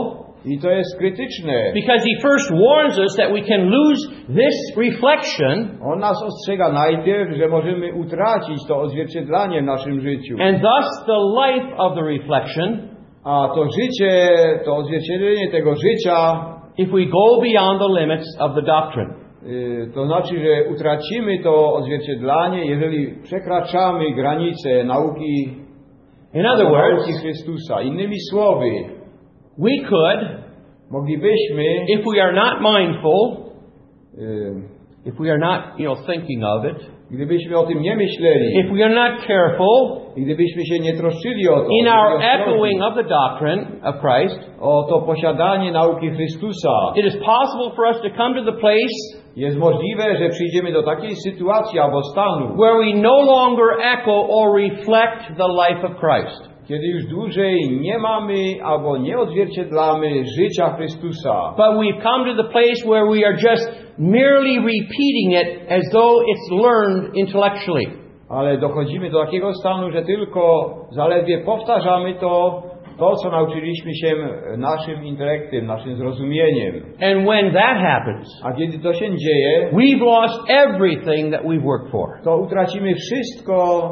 I to jest krytyczne. Because he first warns us that we can lose this reflection, On nas ostrzega najpierw, że możemy utracić to odzwierciedlanie w naszym życiu. and thus the life of the reflection, A to życie, to odzwierciedlenie tego życia, if we go beyond the limits of the doctrine. to znaczy, że utracimy to odzwierciedlanie, jeżeli przekraczamy granice nauki, In other nauki words, Chrystusa. Innymi słowy, we could, moglibyśmy, if we are not mindful, y, if we are not, thinking of it, gdybyśmy o tym nie myśleli, if we are not careful i gdybyśmy się nie troszczyli o to, in byli our ostrożni echoing of the doctrine of Christ, o to posiadanie nauki Chrystusa, it is possible for us to come to the place jest możliwe, że przyjdziemy do takiej sytuacji albo stanu, where we no longer echo or reflect the life of Christ. kiedy już dłużej nie mamy albo nie odzwierciedlamy życia Chrystusa, But we've come to the place where we are just merely repeating it as though it's learned intellectually. ale dochodzimy do takiego stanu, że tylko zaledwie powtarzamy to, co nauczyliśmy się naszym intelektem, naszym zrozumieniem. And when that happens, A kiedy to się dzieje, we've lost everything that we've worked for. to utracimy wszystko,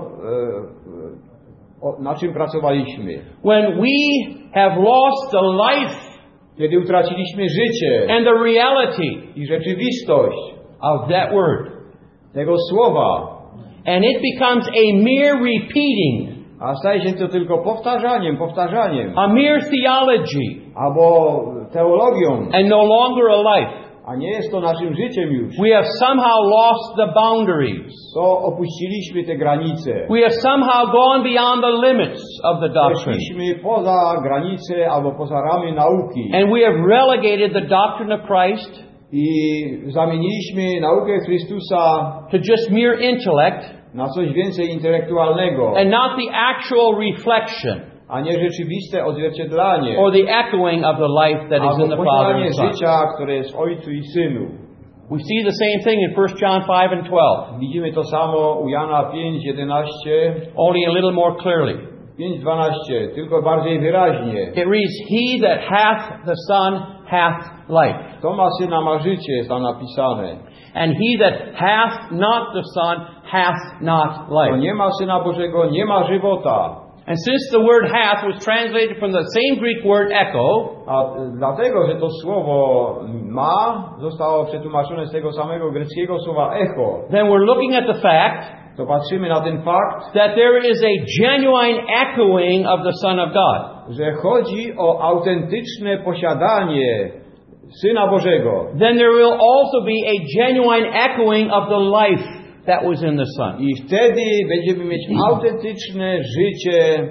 na czym pracowaliśmy. When we have lost the life Kiedy utraciliśmy życie and the reality i rzeczywistość of that word, tego słowa, and it becomes a mere repeating, a staje się to tylko powtarzaniem, a mere theology, albo teologią, and no longer a life, a nie jest to naszym życiem już, we have somehow lost the boundaries. to opuściliśmy te granice. We have somehow gone beyond the limits of the doctrine. Weszliśmy poza granice albo poza ramy nauki And we have relegated the doctrine of Christ i zamieniliśmy naukę Chrystusa to just mere intellect na coś więcej intelektualnego, and not the actual reflection a nie rzeczywiste odzwierciedlanie or the echoing of the life that is in albo the Father posiadanie and Son. życia, które jest w Ojcu i Synu. We see the same thing in 1 John 5 and 12, Widzimy to samo u Jana 5:11, only a little more clearly. 5:12, tylko bardziej wyraźnie. It reads, "He that hath the Son hath life, Kto ma Syna, ma życie, jest tam napisane. and he that hath not the Son hath not Kto life." nie ma Syna Bożego, nie ma żywota. And since the word hath was translated from the same Greek word echo, A dlatego, że to słowo ma zostało przetłumaczone z tego samego greckiego słowa echo, then we're looking at the fact to patrzymy na ten fakt, that there is a genuine echoing of the Son of God. że chodzi o autentyczne posiadanie Syna Bożego. Then there will also be a genuine echoing of the life that was in the Son. I wtedy będziemy mieć autentyczne życie,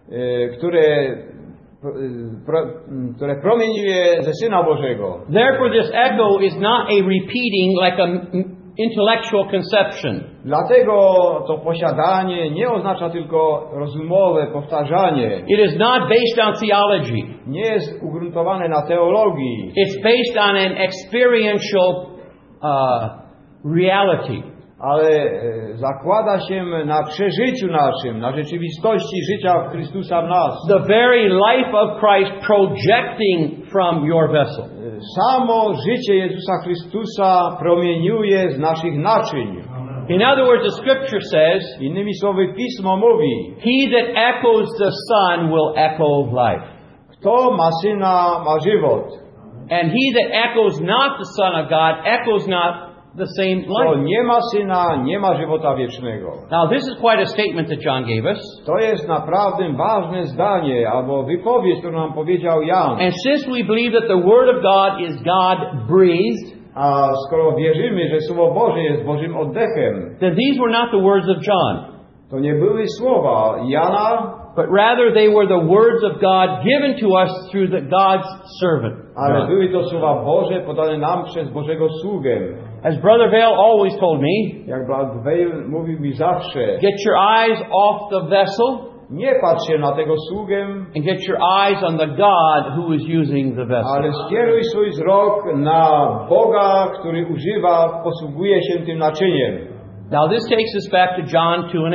które promieniuje ze Syna Bożego. Therefore this echo is not a repeating like a intellectual conception. Dlatego to posiadanie nie oznacza tylko rozumowe powtarzanie. It is not based on theology. Nie jest ugruntowane na teologii. It's based on an experiential reality. Ale zakłada się na przeżyciu naszym, na rzeczywistości życia Chrystusa w nas. The very life of Christ projecting from your vessel. Samo życie Jezusa Chrystusa promieniuje z naszych naczyń. In other words, the Scripture says, Innymi słowy, Pismo mówi, "He that echoes the Son will echo life. kto ma Syna, ma żywot. And he that echoes not the Son of God echoes not the same Kto life." nie ma Syna, nie ma żywota wiecznego. Now, this is quite a statement that John gave us. To jest naprawdę ważne zdanie, albo wypowiedź, którą nam powiedział Jan. And since we believe that the Word of God is God-breathed, A skoro wierzymy, że Słowo Boże jest Bożym oddechem, then these were not the words of John, to nie były słowa Jana, but rather they were the words of God given to us through God's servant. ale John. były to słowa Boże podane nam przez Bożego sługę. As Brother Vale always told me, Jak brat Weil mówił mi zawsze, get your eyes off the vessel nie patrz się na tego sługę, and get your eyes on the God who is using the vessel. ale skieruj swój wzrok na Boga, który posługuje się tym naczyniem. Now this takes us back to John 2 and 8.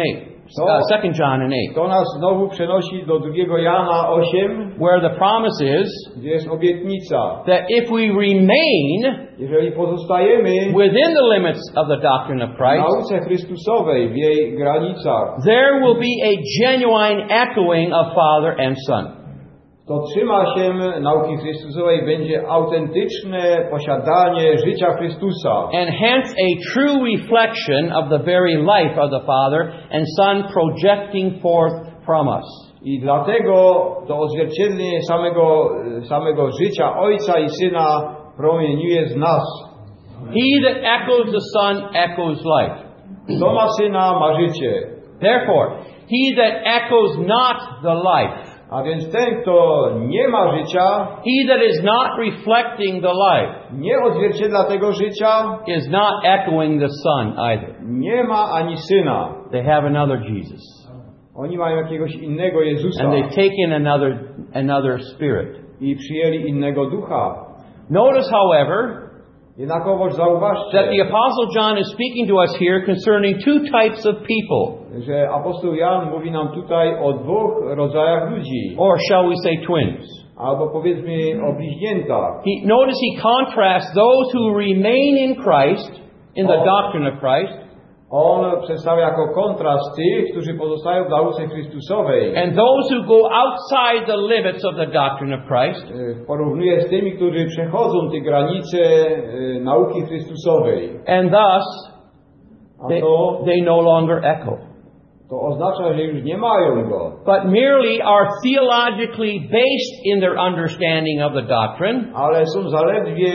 2 John and 8, To nas znowu przenosi do 2 Jana 8, where the promise is gdzie jest obietnica. that if we remain Jeżeli pozostajemy within the limits of the doctrine of w Christ, nauce Chrystusowej, w jej granicach, there will be a genuine echoing of Father and Son. to trzyma się nauki Chrystusowej, będzie autentyczne posiadanie życia Chrystusa. And hence a true reflection of the very life of the Father and Son projecting forth from us. I dlatego to odzwierciedlenie samego życia Ojca i Syna promieniuje z nas. He that echoes the Son echoes life. Kto ma Syna, ma życie. Therefore, he that echoes not the life, A więc ten, kto nie ma życia, he that is not reflecting the life, nie odzwierciedla tego życia, is not echoing the Son either. nie ma ani Syna. They have another Jesus. Oni mają jakiegoś innego Jezusa And they've taken another spirit. i przyjęli innego ducha. Notice, however, Jednakowoż that zauważcie, the Apostle John is speaking to us here concerning two types of people, że apostoł Jan mówi nam tutaj o 2 rodzajach ludzi, or shall we say twins. albo powiedzmy o bliźniętach. Notice he contrasts those who remain in Christ, in the doctrine of Christ, On przedstawia jako kontrast tych, którzy pozostają w nauce Chrystusowej. and those who go outside the limits of the doctrine of Christ, Porównuje z tymi, którzy przechodzą te granice nauki Chrystusowej. and thus A to they no longer echo, oznacza, że już nie mają go. but merely are theologically based in their understanding of the doctrine, Ale są zaledwie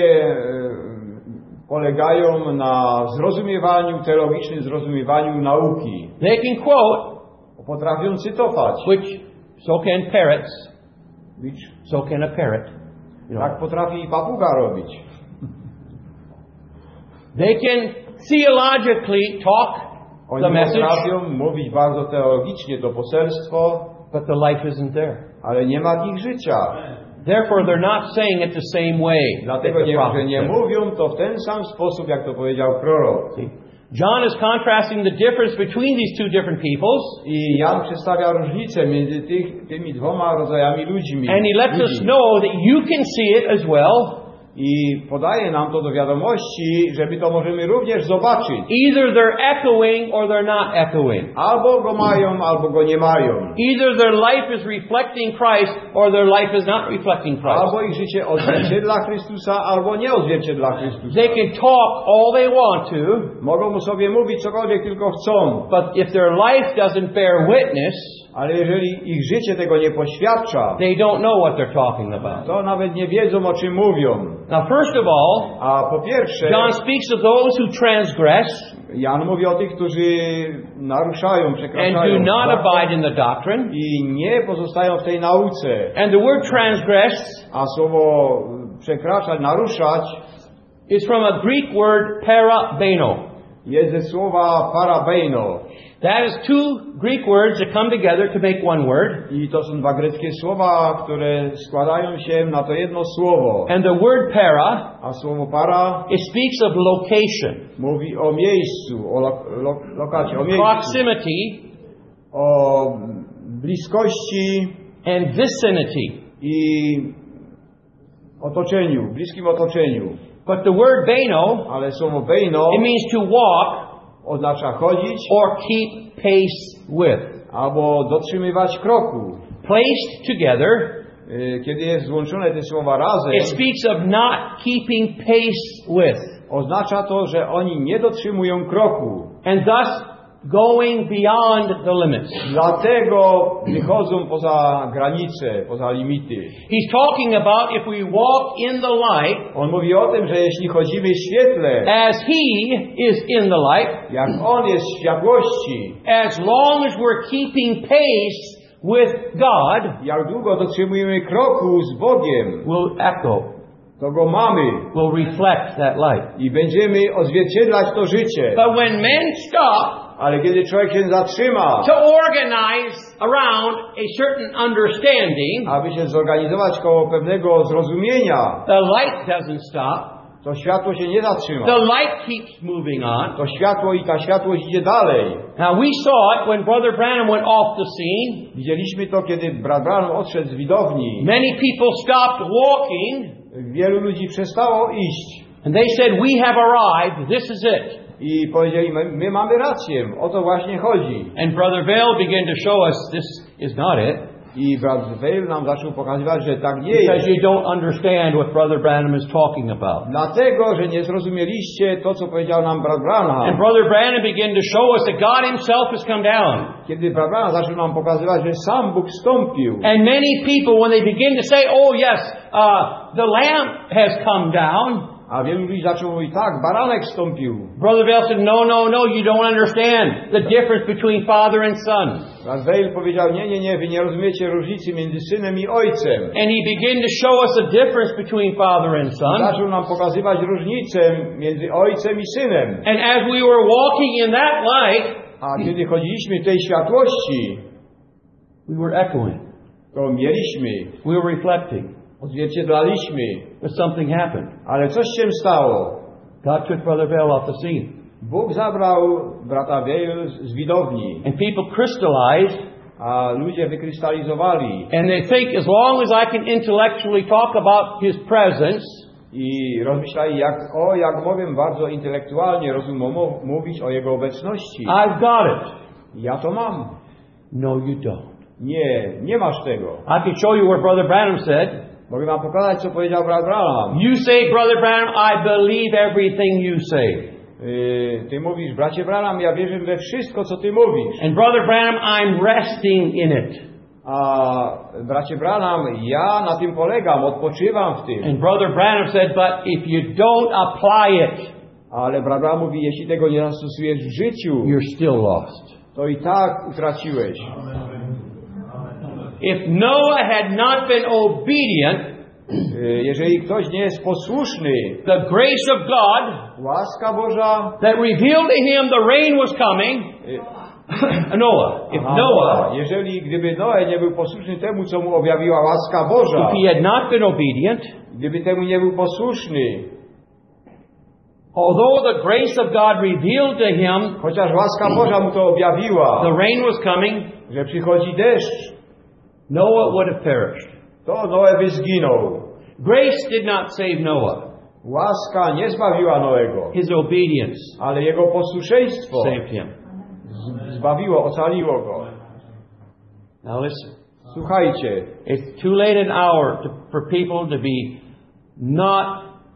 polegają na zrozumiewaniu teologicznym, zrozumiewaniu nauki. they can quote, Potrafią cytować. which so can parrots, Which, so can a parrot. You know. tak potrafi i papuga robić. They can theologically talk Oni the message, potrafią mówić bardzo teologicznie to poselstwo, but the life isn't there. ale nie ma ich życia. Therefore, they're not saying it the same way that Dlatego the że prophet nie said. mówią to w ten sam sposób, jak to powiedział prorok. See? John is contrasting the difference between these two different peoples, I Jan przedstawia różnicę między tymi 2 rodzajami ludźmi. and he lets us know that you can see it as well. I podaje nam to do wiadomości, że my to możemy również zobaczyć. Either they're echoing or they're not echoing. Albo go mają, albo go nie mają. Either their life is reflecting Christ or their life is not reflecting Christ. Albo ich życie odzwierciedla Chrystusa, albo nie odzwierciedla Chrystusa. They can talk all they want to, Mogą mu sobie mówić cokolwiek tylko chcą, but if their life doesn't bear witness, ale jeżeli ich życie tego nie poświadcza, they don't know what they're talking about. to nawet nie wiedzą, o czym mówią. Now, first of all, A po pierwsze, John speaks of those who transgress Jan mówi o tych, którzy naruszają, and przekraczają do not zakon abide in the doctrine. i nie pozostają w tej nauce. And the word transgress A słowo przekraczać, naruszać is from a Greek word parabeno. jest ze słowa parabeino. That is 2 Greek words that come together to make one word. I to są 2 greckie słowa, które składają się na to jedno słowo. And the word para, A słowo para it speaks of location, mówi o miejscu, o lokacie, o miejscu, proximity, o bliskości and vicinity. i otoczeniu, bliskim otoczeniu. But the word beno, Ale słowo beino it means to walk oznacza chodzić or keep pace with. albo dotrzymywać kroku. Placed together, Kiedy jest złączone te słowa razem, it speaks of not keeping pace with. oznacza to, że oni nie dotrzymują kroku. And thus going beyond the limits. Dlatego wychodzą poza granice, poza limity. He's talking about if we walk in the light, On mówi o tym, że jeśli chodzimy w świetle, as He is in the light, jak On jest w światłości, as long as we're keeping pace with God, jak długo dotrzymujemy kroku z Bogiem, we'll echo, to Go mamy we'll reflect that light. i będziemy odzwierciedlać to życie. But when men stop Ale kiedy człowiek się zatrzyma, to organize around a certain understanding, aby się zorganizować koło pewnego zrozumienia, the light doesn't stop, To światło się nie zatrzyma. The light keeps moving on. To światło i ta światłość idzie dalej. Now we saw it when Brother Branham went off the scene. Widzieliśmy to, kiedy brat Branham odszedł z widowni. Many people stopped walking Wielu ludzi przestało iść. and they said, "We have arrived. This is it." I powiedzieli, my mamy rację, o to właśnie chodzi. And Brother Vail began to show us this is not it. I brat Vail nam zaczął pokazywać, że tak nie Because jest. you don't understand what Brother Branham is talking about. Dlatego, że nie zrozumieliście to, co powiedział nam brat And Branham. Brother Branham began to show us that God Himself has come down. Kiedy brat Branham zaczął nam pokazywać, że sam Bóg wstąpił. And many people, when they begin to say, "Oh yes, the Lamb has come down," A wielu ludzi zaczął mówić, tak, baranek wstąpił. Brother Vail said, "No, no, no, you don't understand the difference between Father and Son." Brat Vail powiedział, nie, wy nie rozumiecie różnicy między synem i ojcem. And he began to show us the difference between Father and Son. Zaczął nam pokazywać różnicę między ojcem i synem. And as we were walking in that light, A kiedy chodziliśmy w tej światłości, we were echoing. to mieliśmy, We were reflecting. odzwierciedlaliśmy, But something happened. ale coś się stało. God took Brother Vail off the scene. Bóg zabrał brata Vail z widowni, And people crystallized, a ludzie wykrystalizowali and they think as long as I can intellectually talk about His presence, i rozmyślali, jak mogę bardzo intelektualnie, rozumowo mówić o Jego obecności. I've got it. Ja to mam. No, you don't. Nie masz tego. I can show you where Brother Branham said, Mogę wam pokazać, co powiedział brat Branham. "You say, Brother Branham, I believe everything you say." Ty mówisz, bracie Branham, ja wierzę we wszystko, co ty mówisz. And Brother Branham, I'm resting in it. A bracie Branham, ja na tym polegam, odpoczywam w tym. And Brother Branham said, "But if you don't apply it, Ale brat Branham mówi, jeśli tego nie zastosujesz w życiu, you're still lost." to i tak utraciłeś. If Noah had not been obedient, Jeżeli ktoś nie jest posłuszny, the grace of God łaska Boża, that revealed to him the rain was coming, Noah, gdyby Noe nie był posłuszny temu, co mu objawiła łaska Boża, if he had not been obedient, gdyby temu nie był posłuszny, although the grace of God revealed to him chociaż łaska Boża mu to objawiła, the rain was coming, że przychodzi deszcz, Noah would have perished. to Noe by zginął. Grace did not save Noah. Łaska nie zbawiła Noego, His obedience ale jego posłuszeństwo saved him. zbawiło, ocaliło go. Now listen. Słuchajcie, It's too late an hour for people to be not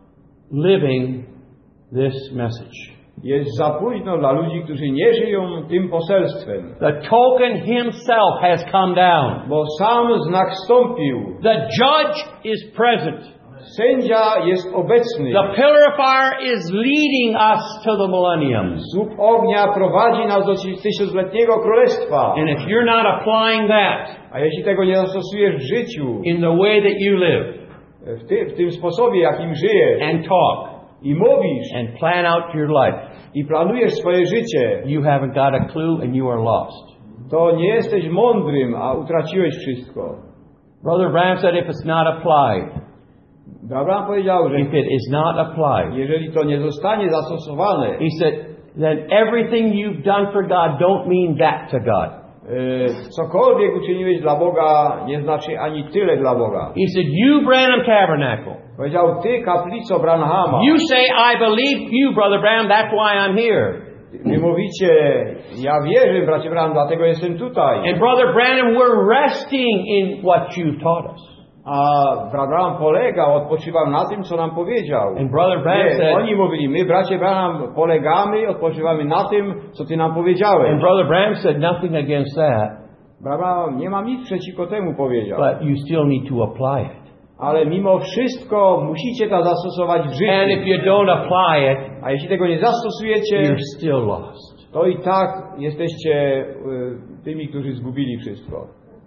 living this message. jest za późno dla ludzi, którzy nie żyją tym poselstwem. The token himself has come down. Bo sam znak wstąpił. The judge is present. Sędzia jest obecny. The pillar of fire is leading us to the millennium. Słup ognia prowadzi nas do tysiącletniego królestwa. And if you're not applying that A jeśli tego nie zastosujesz w życiu, in the way that you live w tym sposobie, jakim żyjesz and talk i mówisz and plan out your life, i planujesz swoje życie, you haven't got a clue and you are lost. to nie jesteś mądrym, a utraciłeś wszystko. Brother Branham said if it's not applied, Abraham powiedział, że if it is not applied, jeżeli to nie zostanie zastosowane, he said, then everything you've done for God don't mean that to God. Cokolwiek uczyniłeś dla Boga, nie znaczy ani tyle dla Boga. He said, you Branham Tabernacle. Powiedział, ty kaplico Branhama. You say, I believe you, Brother Branham, that's why I'm here. Wy mówicie, ja wierzę, bracie Branham, dlatego jestem tutaj. And Brother Branham, we're resting in what you've taught us. A brat Branham polegał, odpoczywał na tym, co nam powiedział. And Brother Branham said, oni mówili, my, bracie Branham, polegamy, odpoczywamy na tym, co ty nam powiedziałeś. And Brother Branham said nothing against that. Branham, nie mam nic przeciwko temu, powiedział. But you still need to apply it. Ale mimo wszystko musicie to zastosować w życiu. And if you don't apply it, a jeśli tego nie zastosujecie, you're still lost. To i tak jesteście tymi, którzy zgubili wszystko.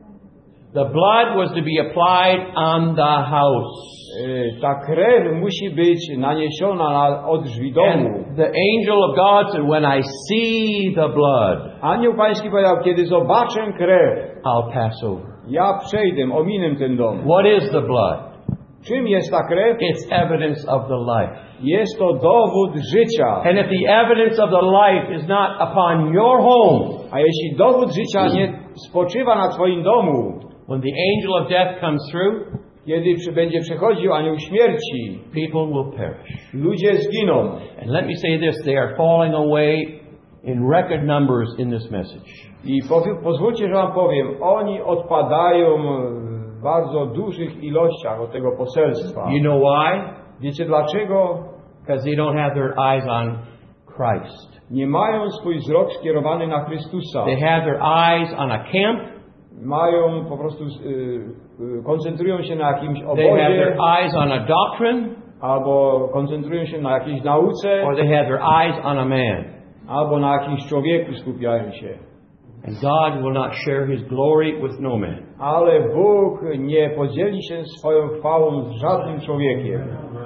The blood was to be applied on the house. Ta krew musi być naniesiona od drzwi domu. And the angel of God said, when I see the blood, Anioł Pański powiedział, kiedy zobaczę krew, I'll pass over. ja przejdę, ominę ten dom. What is the blood? Czym jest ta krew? It's evidence of the life. Jest to dowód życia. And if the evidence of the life is not upon your home, A jeśli dowód życia nie spoczywa na twoim domu, when the angel of death comes through, kiedy będzie przechodził anioł śmierci, people will perish. ludzie zginą. And let me say this, they are falling away in record numbers in this message. I pozwólcie, że wam powiem, oni odpadają w bardzo dużych ilościach od tego poselstwa. You know why? Wiecie dlaczego? Because they don't have their eyes on Christ. Nie mają swój wzrok skierowany na Chrystusa. They have their eyes on a camp. Mają po prostu, koncentrują się na jakimś They have obozie, their eyes on a doctrine. albo koncentrują się na jakiejś nauce, Or they have their eyes on a man. albo na jakimś człowieku skupiają się. And God will not share His glory with no man. Ale Bóg nie podzieli się swoją chwałą z żadnym człowiekiem.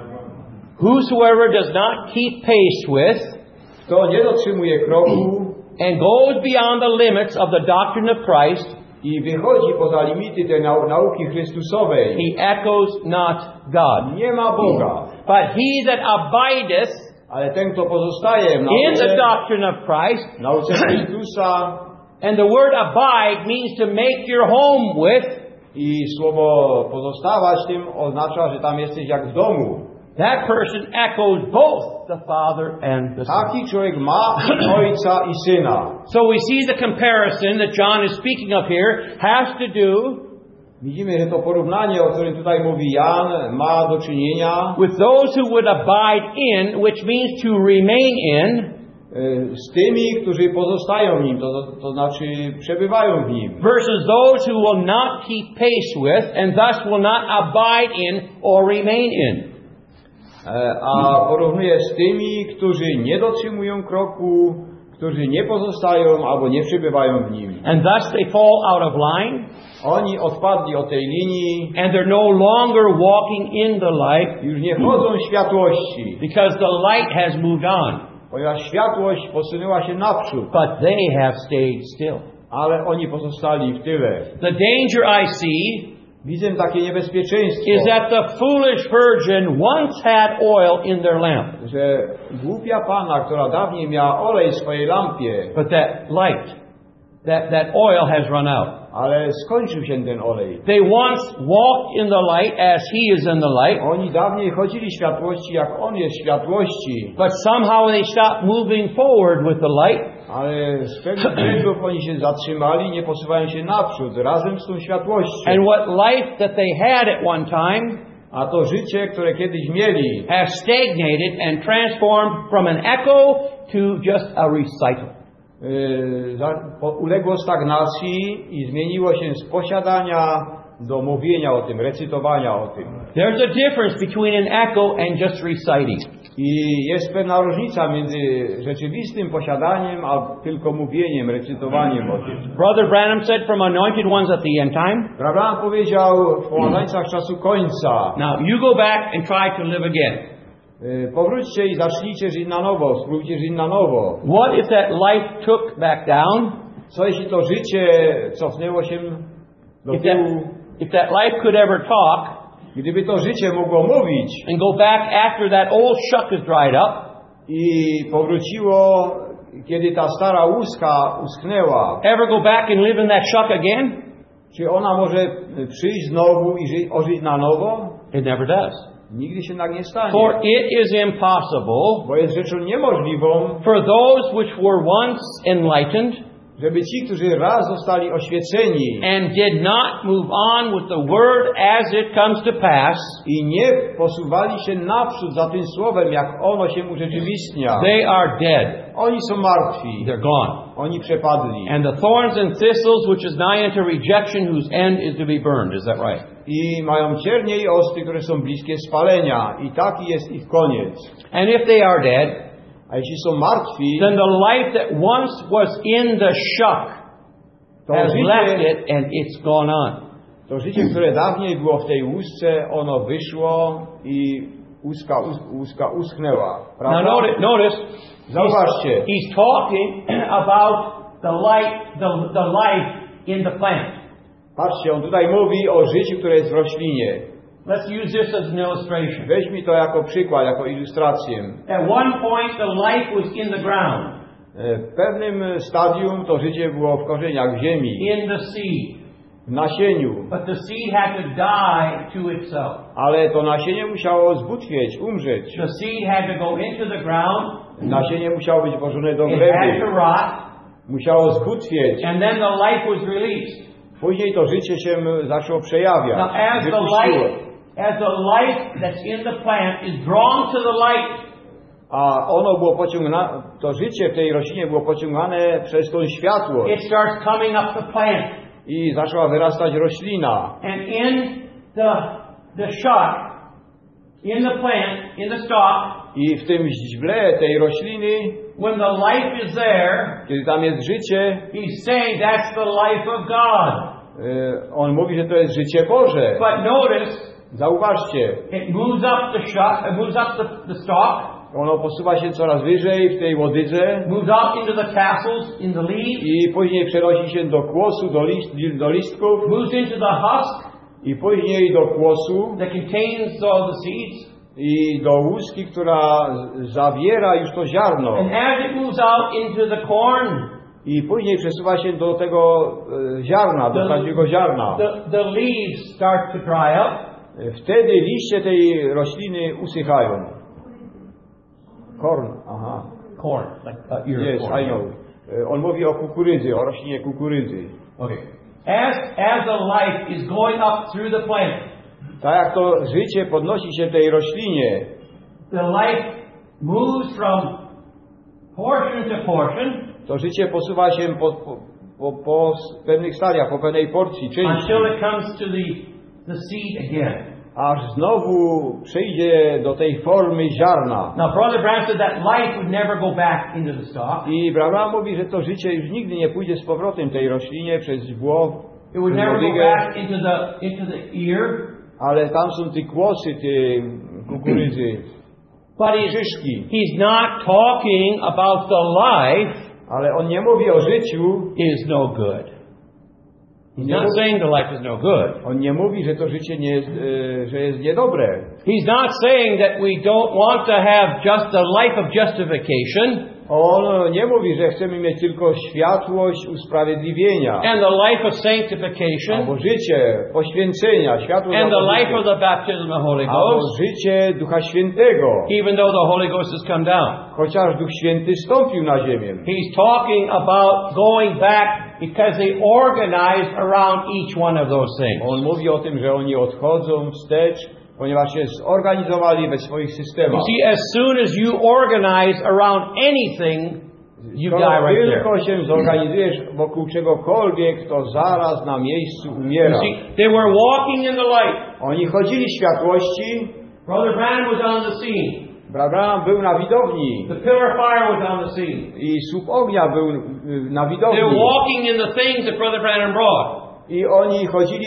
Whosoever does not keep pace with Kto nie dotrzymuje kroku and goes beyond the limits of the doctrine of Christ, i wychodzi poza limity tej nauki Chrystusowej, he echoes not God. nie ma Boga. But he that abideth Ale ten, kto pozostaje w in the nauce, doctrine of Christ, nauce Chrystusa, and the word abide means to make your home with, i słowo pozostawać tym oznacza, że tam jesteś jak w domu. that person echoes both the Father and the Son. Taki człowiek ma ojca i syna. So we see the comparison that John is speaking of here has to do Widzimy, że to porównanie, o którym tutaj mówi Jan, ma do czynienia with those who would abide in, which means to remain in, z tymi, którzy pozostają w nim, to znaczy przebywają w nim. versus those who will not keep pace with and thus will not abide in or remain in. A porównuje z tymi, którzy nie dotrzymują kroku, którzy nie pozostają albo nie przebywają w nim. And thus they fall out of line, Oni odpadli od tej linii, and they're no longer walking in the light już nie chodzą w światłości, because the light has moved on. ponieważ światłość posunęła się naprzód, But they have stayed still. ale oni pozostali w tyle. The danger I see Widzę takie niebezpieczeństwo, is that the foolish virgin once had oil in their lamp, że głupia panna, która dawniej miała olej w swojej lampie, but that light, that oil has run out. ale skończył się ten olej. They once walked in the light as He is in the light, Oni dawniej chodzili w światłości, jak On jest w światłości, but somehow they stopped moving forward with the light, ale z pewnych względów oni się zatrzymali, nie posuwają się naprzód, razem z tą światłością. and what life that they had at one time A to życie, które kiedyś mieli, has stagnated and transformed from an echo to just a recital. uległo stagnacji i zmieniło się z posiadania do mówienia o tym, recytowania o tym. There's a difference between an echo and just reciting. I jest pewna różnica między rzeczywistym posiadaniem, a tylko mówieniem, recytowaniem o tym. Brother Branham said from Anointed Ones at the end time, Abraham powiedział w pomazańcach czasu końca: now you go back and try to live again. powróćcie i zacznijcie żyć na nowo, spróbujcie żyć na nowo. What if that life took back down? Co jeśli to życie cofnęło się do tyłu? If that life could ever talk, Gdyby to życie mogło mówić and go back after that old shuck is dried up, i powróciło, kiedy ta stara łuska uschnęła, ever go back and live in that shuck again? czy ona może przyjść znowu i ożyć na nowo? It never does. Nigdy się tak nie stanie. For it is impossible Bo jest rzeczą niemożliwą, for those which were once enlightened żeby ci, którzy raz zostali oświeceni and did not move on with the word as it comes to pass, i nie posuwali się naprzód za tym słowem, jak ono się urzeczywistnia, they are dead. oni są martwi, They're gone. oni przepadli. And the thorns and thistles which is nigh unto rejection, whose end is to be burned. Is that right? I mają ciernie i osty, które są bliskie spalenia. I taki jest ich koniec. And if they are dead, A jeśli są martwi, then the life that once was in the shuck to has left życie, it and it's gone on. to życie, które dawniej było w tej łusce, ono wyszło i łuska uschnęła. Now Prawda? notice Zauważcie, he's talking about the light, the life in the plant. patrzcie, on tutaj mówi o życiu, które jest w roślinie. Let's use this as an illustration. Weźmy to jako przykład, jako ilustrację. At one point, the life was in the ground, W pewnym stadium to życie było w korzeniach, w ziemi, in the seed. w nasieniu, But the seed had to die to itself. ale to nasienie musiało zbutwieć, umrzeć. The seed had to go into the ground. Nasienie musiało być włożone do It had to gleby, rot. musiało zbutwieć. And then the life was released. Później to życie się zaczęło przejawiać, Now, as the life that's in the plant is drawn to the light, a ono było to życie w tej roślinie było pociągane przez tą światłość it starts coming up the plant. i zaczęła wyrastać roślina. And in the shock, in the plant, in the stalk, I w tym źble tej rośliny, when the life is there, kiedy tam jest życie, he's saying that's the life of God. on mówi, że to jest życie Boże. But notice, Zauważcie, it moves up the shock, it moves up the stalk, ono posuwa się coraz wyżej w tej łodydze moves up into the tassels, in the leaves, i później przenosi się do kłosu, do listków moves into the husk i później do kłosu that contains all the seeds. i do łuski, która zawiera już to ziarno. And as it moves out into the corn, I później przesuwa się do tego ziarna, do takiego ziarna. the leaves start to dry up. Wtedy liście tej rośliny usychają. Korn, aha. Corn, like ear of Yes, corn. I know. On mówi o kukurydzy, o roślinie kukurydzy. Okay. As the life is going up through the plant, Tak jak to życie podnosi się w tej roślinie, the life moves from portion to portion to życie posuwa się po pewnych stadiach, po pewnej porcji, części, until it comes to the seed again. aż znowu przyjdzie do tej formy ziarna. Now, Brother Branham said that life would never go back into the stalk. I Branham mówi, że to życie już nigdy nie pójdzie z powrotem tej roślinie przez źbło, It would never go łodygę, back into the ear. ale tam są te kłosy, te kukurydzy, But szyszki. he's not talking about the life Ale on nie mówi o życiu, is no good. He's not saying the life is no good. on nie mówi, że to życie nie jest, że jest niedobre. He's not saying that we don't want to have just the life of justification On nie mówi, że chcemy mieć tylko światłość usprawiedliwienia, and the life of sanctification albo życie poświęcenia, światłość and the life of życie, the baptism of the Holy albo Ghost, życie Ducha Świętego, even though the Holy Ghost has come down. chociaż Duch Święty stąpił na ziemię. He's talking about going back because they organized around each one of those things. On mówi o tym, że oni odchodzą wstecz, ponieważ się zorganizowali we swoich You systemach. see, as soon as you organize around anything, you die Skoro right there. tylko się zorganizujesz wokół czegokolwiek, to zaraz na miejscu You umiera. see, they were walking in the light. Oni chodzili w światłości, Brother Branham was on the scene. Branham był na widowni The pillar of fire was on the scene. i słup ognia był na They were widowni. walking in the things that Brother Branham brought. I oni chodzili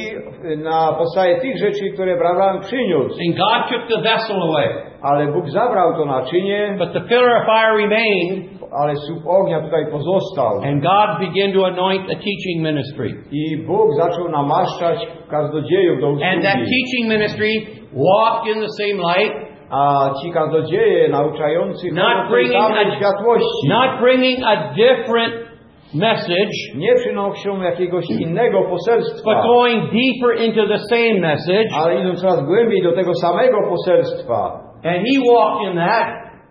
na podstawie tych rzeczy, które Branham przyniósł. And God took the vessel away. Ale Bóg zabrał to naczynie, But the pillar of fire remained. ale słup ognia tutaj pozostał. And God began to anoint a teaching ministry. I Bóg zaczął namaszczać kaznodziejów do And that usługi. teaching ministry walked in the same light, A ci kaznodzieje nauczający chodzą w tej samej światłości. not bringing a different message, Nie przynoszą jakiegoś innego poselstwa, but going deeper into the same message. ale idą coraz głębiej do tego samego poselstwa. And he walked in that,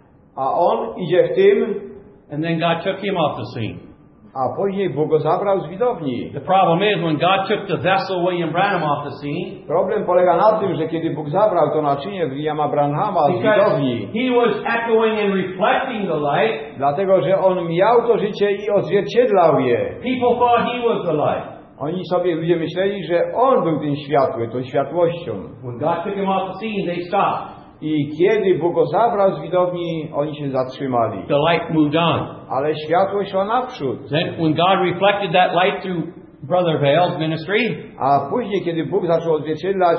A on idzie w tym, and then God took him off the scene. a później Bóg go zabrał z widowni. The problem is when God took the vessel William Branham off the scene, Problem polega na tym, że kiedy Bóg zabrał to naczynie Williama Branhama z because widowni, he was echoing and reflecting the light, dlatego że on miał to życie i odzwierciedlał je. people thought he was the light. Oni sobie, ludzie myśleli, że on był tym światłem, tą światłością. When God took him off the scene, they stopped. I kiedy Bóg go zabrał z widowni, oni się zatrzymali. The light moved on. Ale światło szło naprzód. Then when God reflected that light through Brother Vale's ministry, A później, kiedy Bóg zaczął odzwierciedlać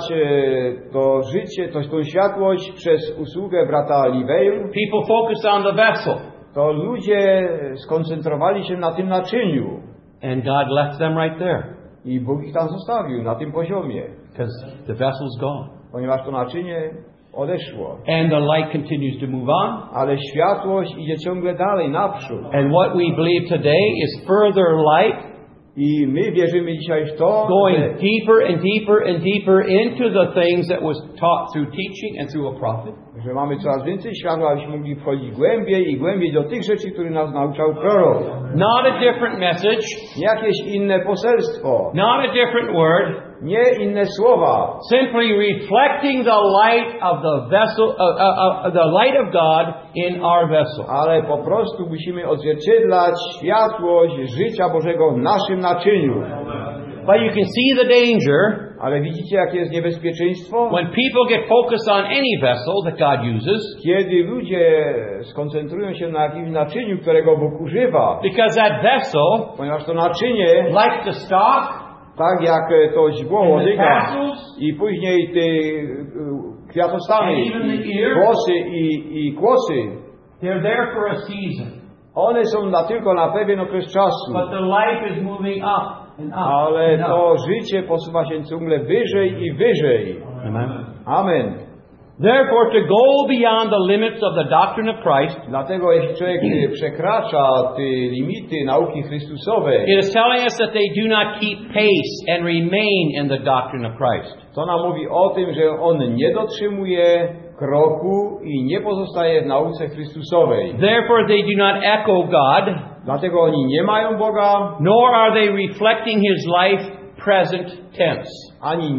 to życie, tą światłość przez usługę brata Livale, people focused on the vessel, to ludzie skoncentrowali się na tym naczyniu. and God left them right there I Bóg ich tam zostawił, na tym poziomie. because the vessel's gone. ponieważ to naczynie odeszło. And the light continues to move on. Ale światłość idzie ciągle dalej, naprzód. And what we believe today is further light I my wierzymy dzisiaj w to, going że, deeper and deeper and deeper into the things that was taught through teaching and through a prophet. że mamy coraz więcej światła, abyśmy mogli wchodzić głębiej i głębiej do tych rzeczy, które nas nauczał prorok. Not a different message, Nie jakieś inne poselstwo, not a different word, nie inne słowa, simply reflecting the light of the vessel, the light of God in our vessel. ale po prostu musimy odzwierciedlać światłość życia Bożego w naszym naczyniu. But you can see the danger Ale widzicie, jakie jest niebezpieczeństwo? when people get focused on any vessel that God uses, Kiedy ludzie skoncentrują się na jakimś naczyniu, którego Bóg używa, because that vessel, ponieważ to naczynie, like the stalk tak jak to źdźbło and the łodyga tassels, i później te kwiatostany, And even the ear. włosy i kłosy, they're there for a season. one są tylko na pewien okres czasu. But the life is moving up and up. Ale and to up. życie posuwa się ciągle wyżej i wyżej. Amen. Amen. Therefore, to go beyond the limits of the doctrine of Christ, Dlatego jeśli człowiek przekracza te limity nauki Chrystusowej, it is telling us that they do not keep pace and remain in the doctrine of Christ. to nam mówi o tym, że on nie dotrzymuje kroku i nie pozostaje w nauce Chrystusowej. Therefore, they do not echo God, Dlatego oni nie mają Boga, nor are they reflecting His life present tense. ani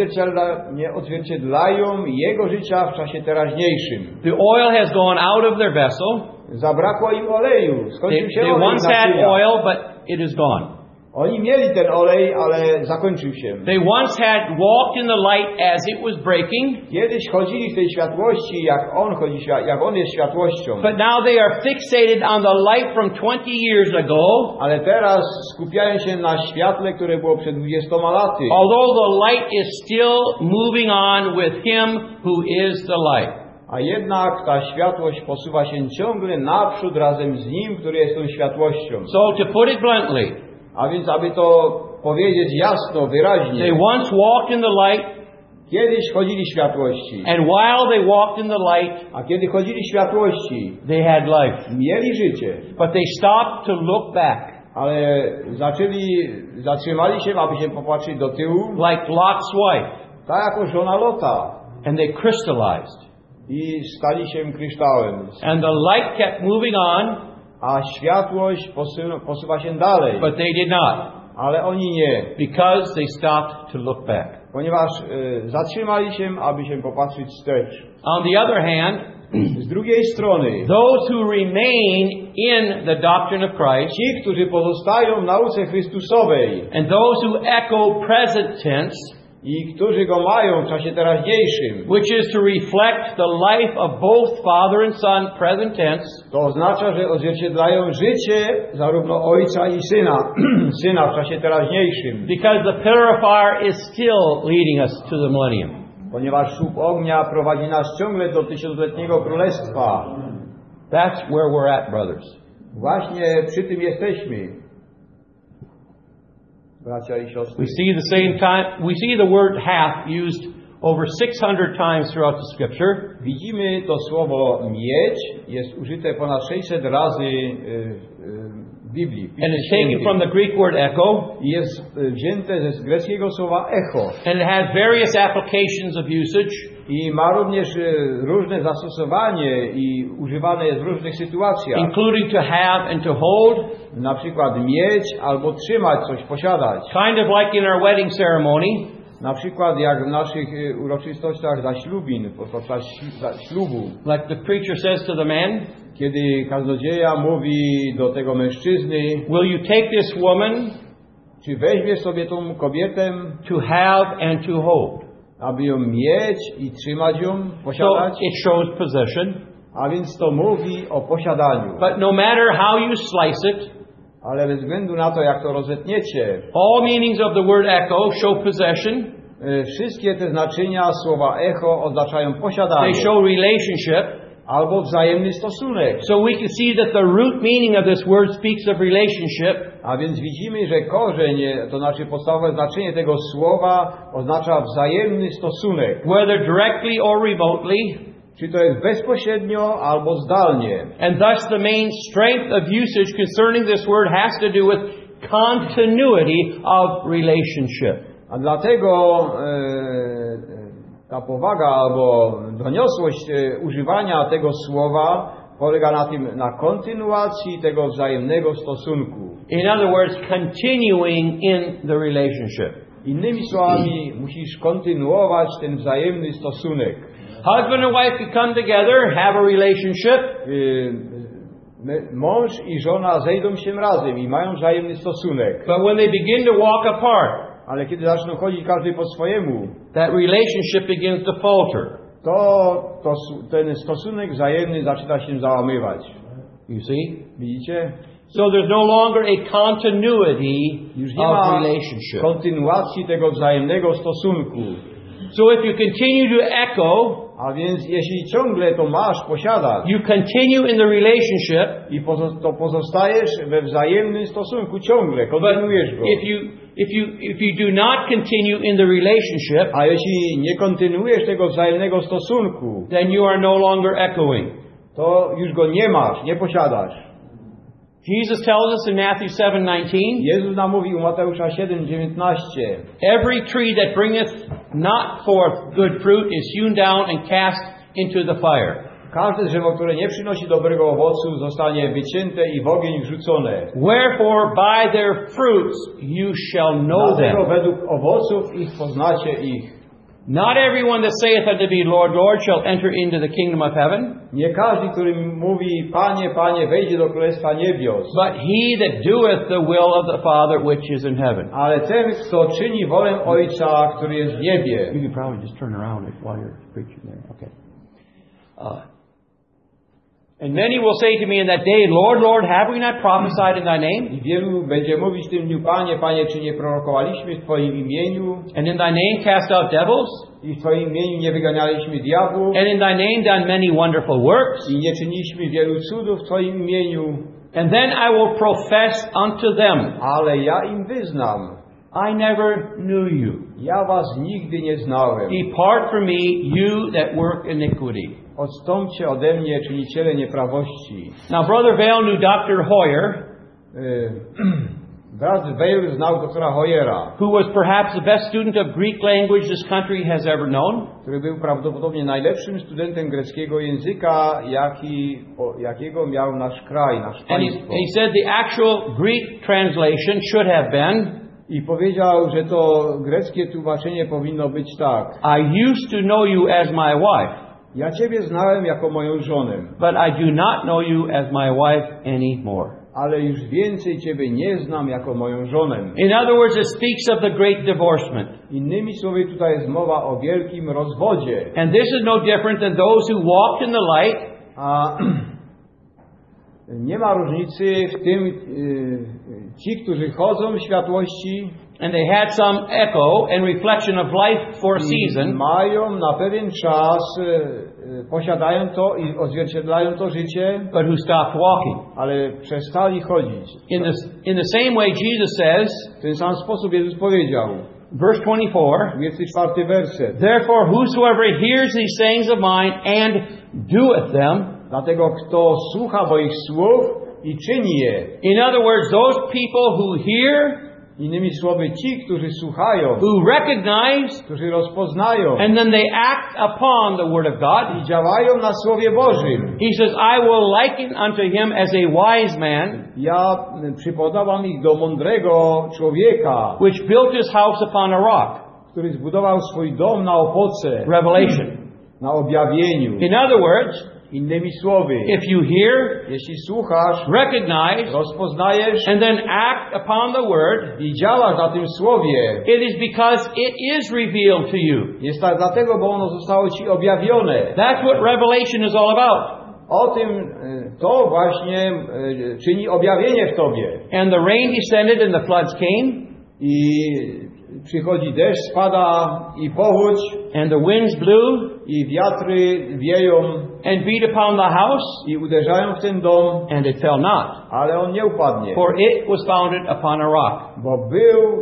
nie odzwierciedlają Jego życia w czasie teraźniejszym. The oil has gone out of their vessel. Zabrakło im oleju. Skończył się They olej once had naczynia. oil, but it is gone. Oni mieli ten olej, ale zakończył się. They once had walked in the light as it was breaking, Kiedyś chodzili w tej światłości, jak on jest światłością. but now they are fixated on the light from 20 years ago, Ale teraz skupiają się na świetle, które było przed 20 laty. although the light is still moving on with Him who is the light. A jednak ta światłość posuwa się ciągle naprzód razem z Nim, który jest tą światłością. So to put it bluntly, A więc, aby to powiedzieć jasno, wyraźnie. they once walked in the light, Kiedyś chodzili światłości. and while they walked in the light, A kiedy chodzili światłości, they had life. mieli życie. But they stopped to look back, Ale zatrzymali się, aby się popatrzeć do tyłu, like Lot's wife, tak jako żona Lota. and they crystallized. I stali się kryształem. And the light kept moving on, A światłość posuwa się dalej. but they did not, Ale oni nie. because they stopped to look back. Ponieważ zatrzymali się, aby się popatrzeć wstecz. On the other hand, Z drugiej strony, those who remain in the doctrine of Christ, ci, którzy pozostają w nauce Chrystusowej and those who echo present tense, i którzy go mają w czasie teraźniejszym, which is to reflect the life of both Father and Son, present tense, to oznacza, że odzwierciedlają życie zarówno Ojca i Syna w czasie teraźniejszym. because the pillar of fire is still leading us to the millennium. Ponieważ słup ognia prowadzi nas ciągle do tysiącletniego królestwa. That's where we're at, brothers. Właśnie przy tym jesteśmy. Bracia i siostry. We see the same time, we see the word hath used over 600 times throughout the Scripture. Widzimy to słowo mieć jest użyte ponad 600 razy w Biblii. w And Piśmie it's taken Świętym. from the Greek word echo. I jest wzięte z greckiego słowa echo. And it has various applications of usage. I ma również różne zastosowanie i używane jest w różnych sytuacjach. Including to have and to hold. Na przykład mieć albo trzymać coś, posiadać. Kind of like in our wedding ceremony. Na przykład jak w naszych uroczystościach zaślubin, podczas ślubu. Like the preacher says to the man, Kiedy kaznodzieja mówi do tego mężczyzny, will you take this woman czy weźmiesz sobie tą kobietę, to have and to hold? aby ją mieć i trzymać ją, So posiadać? it shows possession. A więc to mówi o posiadaniu. But no matter how you slice it, Ale bez względu na to, jak to rozetniecie, all meanings of the word echo show possession. wszystkie te znaczenia słowa echo oznaczają posiadanie. They show relationship. albo wzajemny stosunek. So we can see that the root meaning of this word speaks of relationship. A więc widzimy, że korzeń, to znaczy podstawowe znaczenie tego słowa oznacza wzajemny stosunek. Whether directly or remotely. Czy to jest bezpośrednio albo zdalnie. And thus the main strength of usage concerning this word has to do with continuity of relationship. A dlatego ta powaga albo doniosłość używania tego słowa polega na tym, na kontynuacji tego wzajemnego stosunku. In other words, continuing in the relationship. Innymi słowami, musisz kontynuować ten wzajemny stosunek. Husband and wife can come together, have a relationship. Mąż i żona zejdą się razem i mają wzajemny stosunek. But when they begin to walk apart, ale kiedy zaczną chodzić każdy po swojemu, that relationship begins to falter. To ten stosunek wzajemny zaczyna się załamywać. You see? Widzicie? So there's no longer a continuity Już nie of ma relationship. kontynuacji tego wzajemnego stosunku. So if you continue to echo, a więc jeśli ciągle to masz, posiadasz, you continue in the relationship, i to pozostajesz we wzajemnym stosunku ciągle, kontynuujesz go. If you do not continue in the relationship, a jeśli nie kontynuujesz tego wzajemnego stosunku, then you are no longer echoing. To już go nie masz, nie posiadasz. Jesus tells us in Matthew 7:19, Jezus nam mówi u Mateusza 7:19, every tree that bringeth not forth good fruit is hewn down and cast into the fire. Każde drzewo, które nie przynosi dobrego owocu, zostanie wycięte i w ogień wrzucone. Wherefore by their fruits you shall know them. Dlatego według owoców ich poznacie ich. Not everyone that saith unto me, Lord, Lord, shall enter into the kingdom of heaven. Nie każdy, który mówi, Panie, Panie, wejdzie do Królestwa Niebios. But he that doeth the will of the Father which is in heaven. Ale ten, kto czyni wolę Ojca, który jest w niebie. You can probably just turn around while you're preaching there. Okay. And many will say to me in that day, Lord, Lord, have we not prophesied in Thy name? I wielu będzie mówić w tym dniu, Panie, Panie, czy nie prorokowaliśmy w Twoim imieniu? And in Thy name cast out devils? I w Twoim imieniu nie wyganialiśmy diabłów? And in Thy name done many wonderful works? I nie czyniliśmy wielu cudów w Twoim imieniu? And then I will profess unto them, ale ja im wyznam, I never knew you. Ja was nigdy nie znałem. Depart from me, you that work iniquity. Odstąpcie ode mnie, czyniciele nieprawości. Now, Brother Vail knew Dr. Hoyer, brat Vail znał doktora Hoyera, who was perhaps the best student of Greek language this country has ever known. Który był prawdopodobnie najlepszym studentem greckiego języka, jakiego miał nasz kraj, nasz państwo. And he said the actual Greek translation should have been, I powiedział, że to greckie tłumaczenie powinno być tak. I used to know you as my wife. Ja Ciebie znałem jako moją żonę. But I do not know you as my wife anymore. Ale już więcej Ciebie nie znam jako moją żonę. In other words, it speaks of the great divorcement. Innymi słowy, tutaj jest mowa o wielkim rozwodzie. And this is no different than those who walked in the light. A nie ma różnicy w tym, ci, którzy chodzą w światłości, and they had some echo and reflection of life for a season, mają na pewien czas, posiadają to i odzwierciedlają to życie, but who stopped walking. Ale przestali chodzić. In the same way Jesus says, w ten sam sposób Jezus powiedział, verse 24, 24 werset. Therefore whosoever hears these sayings of mine and doeth them, dlatego kto słucha moich słów i czyni je. In other words, those people who hear, innymi słowy, ci, którzy słuchają, who recognize, którzy rozpoznają, and then they act upon the word of God, i działają na Słowie Bożym. He says, I will liken unto him as a wise man, ja przypodobam ich do mądrego człowieka, which built his house upon a rock, który zbudował swój dom na opoce, Revelation, na objawieniu. In other words, innymi słowy, if you hear, jeśli słuchasz, recognize, rozpoznajesz, and then act upon the word, i działasz na tym słowie, it is because it is revealed to you. Jest tak dlatego, bo ono zostało ci objawione. That's what Revelation is all about. O tym to właśnie czyni objawienie w tobie. And the rain descended and the floods came. I przychodzi deszcz, spada i powódź. And the winds blew. I wiatry wieją. and beat upon the house, i uderzają w ten dom, and it fell not, ale on nie upadnie, for it was founded upon a rock. bo był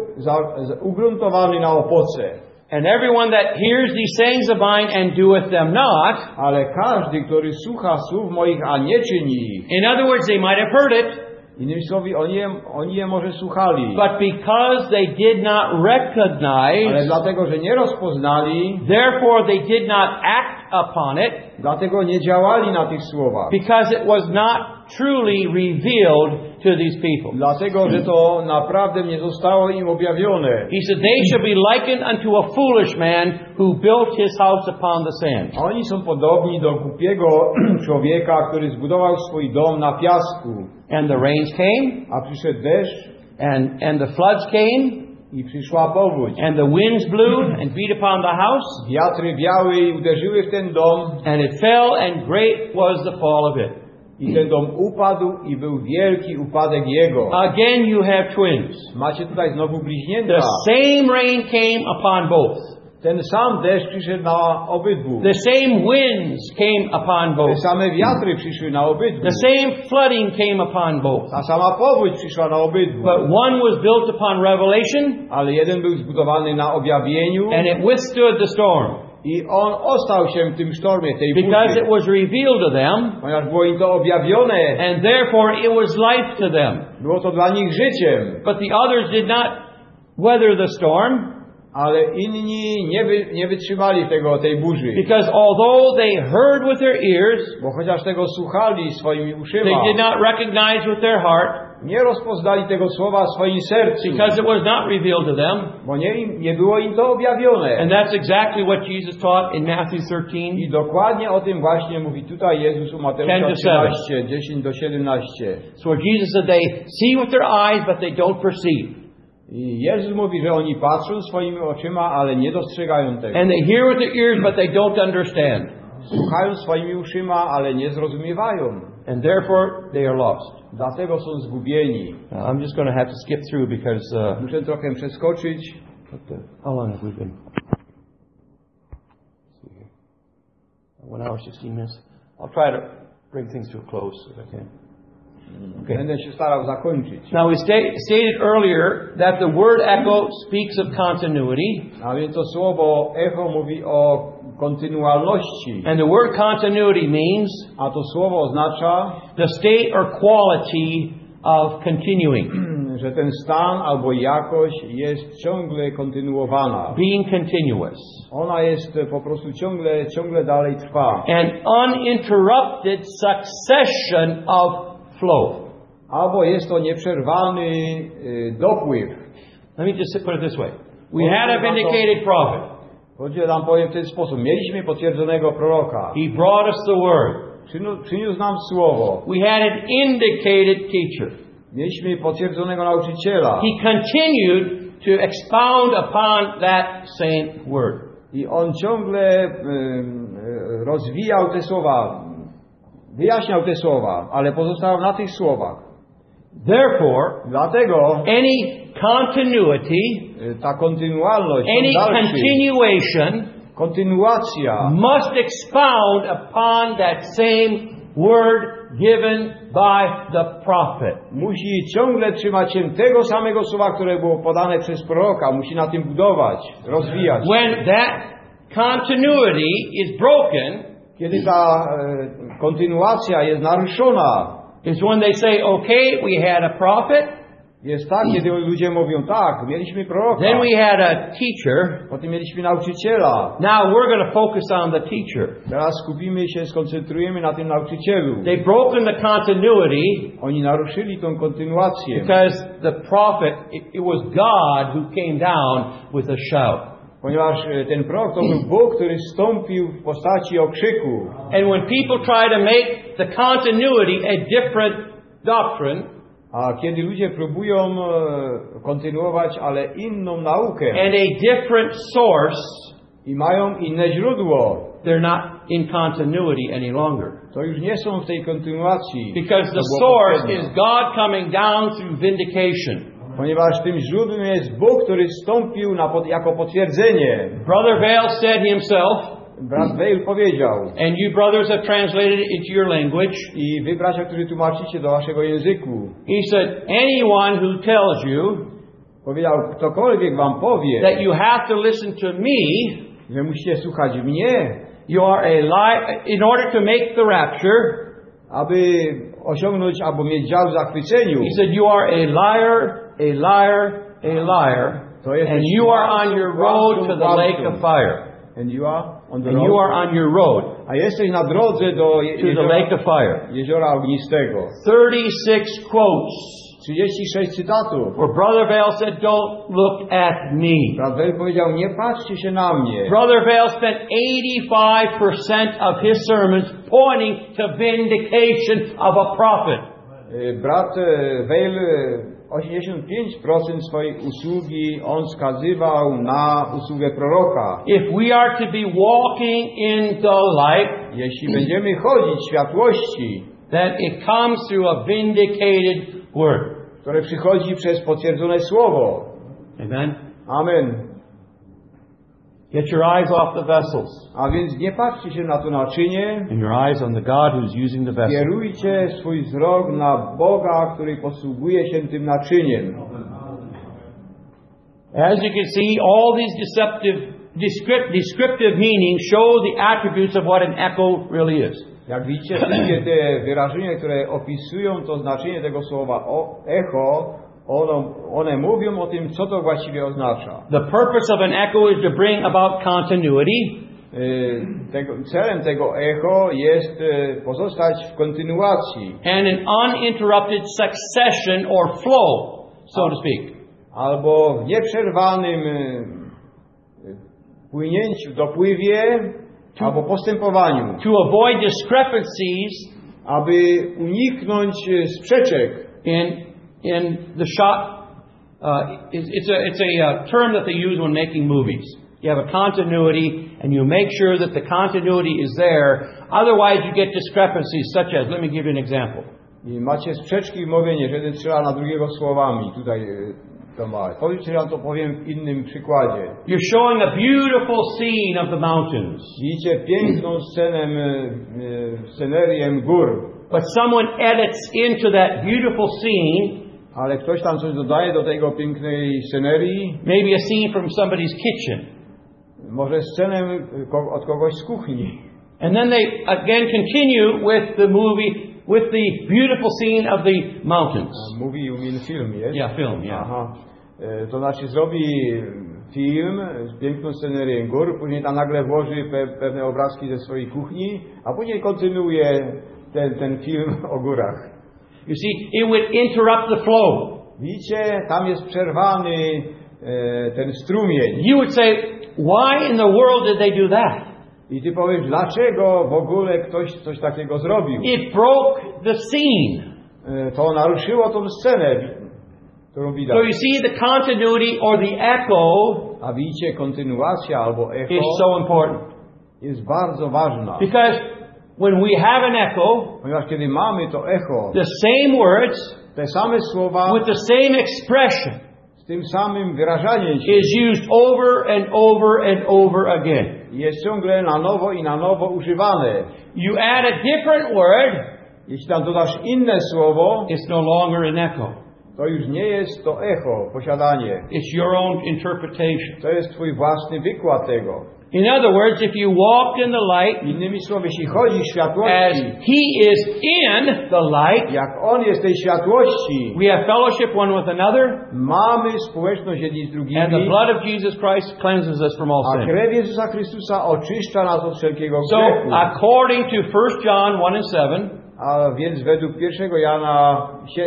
ugruntowany na opoce. And everyone that hears these sayings of mine and doeth them not, Ale każdy, który słucha słów moich, a nie czyni ich, in other words, they might have heard it, innymi słowy, oni je może słuchali, but because they did not ale recognize, dlatego, że nie rozpoznali, therefore they did not act upon it, dlatego nie działali na tych słowach. because it was not truly revealed to these people. Dlatego, że to naprawdę nie zostało im objawione. He said, they shall be likened unto a foolish man who built his house upon the sand. Oni są podobni do głupiego człowieka, który zbudował swój dom na piasku. And the rains came, A przyszedł deszcz and the floods came, i przyszła powódź. and the winds blew and beat upon the house, Wiatry wiały i uderzyły w ten dom and it fell, and great was the fall of it. i ten dom upadł i był wielki upadek jego. Again you have twins. Macie tutaj znowu bliźnięta. The same rain came upon both. Ten sam deszcz przyszedł na obydwu. The same winds came upon Te both. same wiatry przyszły na obydwu. The same flooding came upon both. Ta sama powódź przyszła na obydwu. But one was built upon revelation, Ale jeden był zbudowany na objawieniu and it withstood the storm, i on ostał się w tym sztormie, tej because burzy. it was revealed to them, Ponieważ było im to objawione, and therefore it was life to them. było to dla nich życiem. But the others did not weather the storm, Ale inni nie wytrzymali tej burzy. because although they heard with their ears, Bo chociaż tego słuchali swoimi uszyma, they did not recognize with their heart, nie rozpoznali tego słowa w swoim sercu, because it was not revealed to them. bo nie było im to objawione. And that's exactly what Jesus taught in Matthew 13. I dokładnie o tym właśnie mówi tutaj Jezus u Mateusza 10 to 13, 10 do 17. So Jesus said they see with their eyes, but they don't perceive. I Jezus mówi, że oni patrzą swoimi oczyma, ale nie dostrzegają tego. And they hear with their ears, but they don't understand. Słuchają swoimi uszyma, ale nie zrozumiewają. And therefore they are lost. Dlatego są zgubieni. Now, I'm just going to have to skip through because Muszę trochę przeskoczyć. how long have we been? Let's see here. 1 hour, 16 minutes. I'll try to bring things to a close if I can. Okay. Będę się starał zakończyć. Now we stated earlier that the word echo speaks of continuity, A więc to słowo echo mówi o kontynualności. and the word continuity means A to słowo oznacza, the state or quality of continuing, że ten stan albo jakość jest ciągle kontynuowana. being continuous, Ona jest po prostu ciągle dalej trwa. an uninterrupted succession of flow. Albo jest to nieprzerwany dopływ. Let me just put it this way. We had a vindicated prophet. Choć nam powiem w ten sposób. Mieliśmy potwierdzonego proroka. He brought us the word. Przyniósł nam słowo. We had an indicated teacher. Mieliśmy potwierdzonego nauczyciela. He continued to expound upon that same word. I on ciągle rozwijał te słowa. Wyjaśniał te słowa, ale pozostał na tych słowach. Therefore, Dlatego any continuity, ta kontynualność, any continuation kontynuacja must expound upon that same word given by the prophet. musi ciągle trzymać się tego samego słowa, które było podane przez proroka. Musi na tym budować, rozwijać. When that continuity is broken, Kiedy ta kontynuacja jest naruszona, is when they say, okay, we had a prophet, jest tak, kiedy ludzie mówią, tak, mieliśmy proroka, then we had a teacher, potem mieliśmy nauczyciela, now we're going to focus on the teacher. teraz skoncentrujemy na tym nauczycielu. They've broken the continuity Oni naruszyli tą kontynuację, because the prophet, it was God who came down with a shout. ponieważ ten prorok to był Bóg, który stąpił w postaci okrzyku. And when people try to make the continuity a different doctrine, A kiedy ludzie próbują kontynuować, ale inną naukę and a different source, i mają inne źródło, they're not in continuity any longer. to już nie są w tej kontynuacji. Because the To było source poprzednio. is God coming down through vindication. Ponieważ tym źródłem jest Bóg, który wstąpił jako potwierdzenie. Brother Vail said himself, brat Weil powiedział, and you brothers have translated it into your language. i wy bracia, którzy tłumaczycie do waszego języku, He said, anyone who tells you powiedział, ktokolwiek wam powie, that you have to listen to me, że musicie słuchać mnie, you are a liar. In order to make the rapture, aby osiągnąć albo mieć dział w zachwyceniu. he said, you are a liar, a liar, a liar, To jesteś and you are on your road to the lake of fire. And you are on the And road. you are on your road A jesteś na drodze do to the lake of fire. jeziora ognistego. 36 quotes 36 cytatów. where Brother Vail said, don't look at me. Brat Weil powiedział, nie patrzcie się na mnie. Brother Vail spent 85% of his sermons pointing to vindication of a prophet. Brat Weil 85% swojej usługi on wskazywał na usługę proroka. If we are to be walking in the light, Jeśli będziemy chodzić w światłości, then it comes through a vindicated word. które przychodzi przez potwierdzone słowo. Amen. Amen. Get your eyes off the vessels A więc nie patrzcie się na to naczynie, and your eyes on the God who's using the vessel. kierujcie swój wzrok na Boga, który posługuje się tym naczyniem. As you can see, all these descriptive meanings show the attributes of what an echo really is. Jak widzicie, wszystkie te wyrażenia, które opisują to znaczenie tego słowa echo, one mówią o tym, co to właściwie oznacza. The purpose of an echo is to bring about continuity. Celem tego echo jest pozostać w kontynuacji. And an uninterrupted succession or flow, so to speak. Albo w nieprzerwanym płynięciu, dopływie, albo postępowaniu. To avoid discrepancies Aby uniknąć sprzeczek. in the shot, it's a term that they use when making movies. You have a continuity, and you make sure that the continuity is there. Otherwise, you get discrepancies, such as, let me give you an example. I macie sprzeczki w mowie, że jeden strzela na drugiego słowami. Tutaj to ma. Powiedzcie, ja to powiem w innym przykładzie. You're showing a beautiful scene of the mountains, Widzicie piękną scenerię gór. but someone edits into that beautiful scene, Ale ktoś tam coś dodaje do tego pięknej scenerii. maybe a scene from somebody's kitchen. Może scenę od kogoś z kuchni. And then they again continue with the movie, with the beautiful scene of the mountains. Mówi, you mean film, jest? Yeah, film, yeah. Aha. To znaczy zrobi film z piękną scenerię gór, później tam nagle włoży pewne obrazki ze swojej kuchni, a później kontynuuje ten film o górach. You see, it would interrupt the flow. Widzicie, tam jest przerwany ten strumień. You would say, why in the world did they do that? I ty powiesz, dlaczego w ogóle ktoś coś takiego zrobił? It broke the scene. To naruszyło tą scenę, którą widać. So you see, the continuity or the echo A widzicie, kontynuacja albo echo is so important. jest bardzo ważna. Because when we have an echo, Ponieważ kiedy mamy to echo, the same words te same słowa with the same expression z tym samym wyrażaniem się is used over and over and over again. jest ciągle na nowo i na nowo używane. You add a different word, Jeśli tam dodasz inne słowo, it's no longer an echo. to już nie jest to echo, posiadanie. It's your own interpretation. To jest twój własny wykład tego. In other words, if you walk in the light, Innymi słowy, jeśli chodzi w as światłości, He is in the light, jak On jest w tej światłości, we have fellowship one with another, mamy społeczność jedni z and the drugimi, blood of Jesus Christ cleanses us from all a sin. krew Jezusa Chrystusa oczyszcza nas od wszelkiego So, grzechu. according to 1 John 1 and 7, A więc według 1 Jana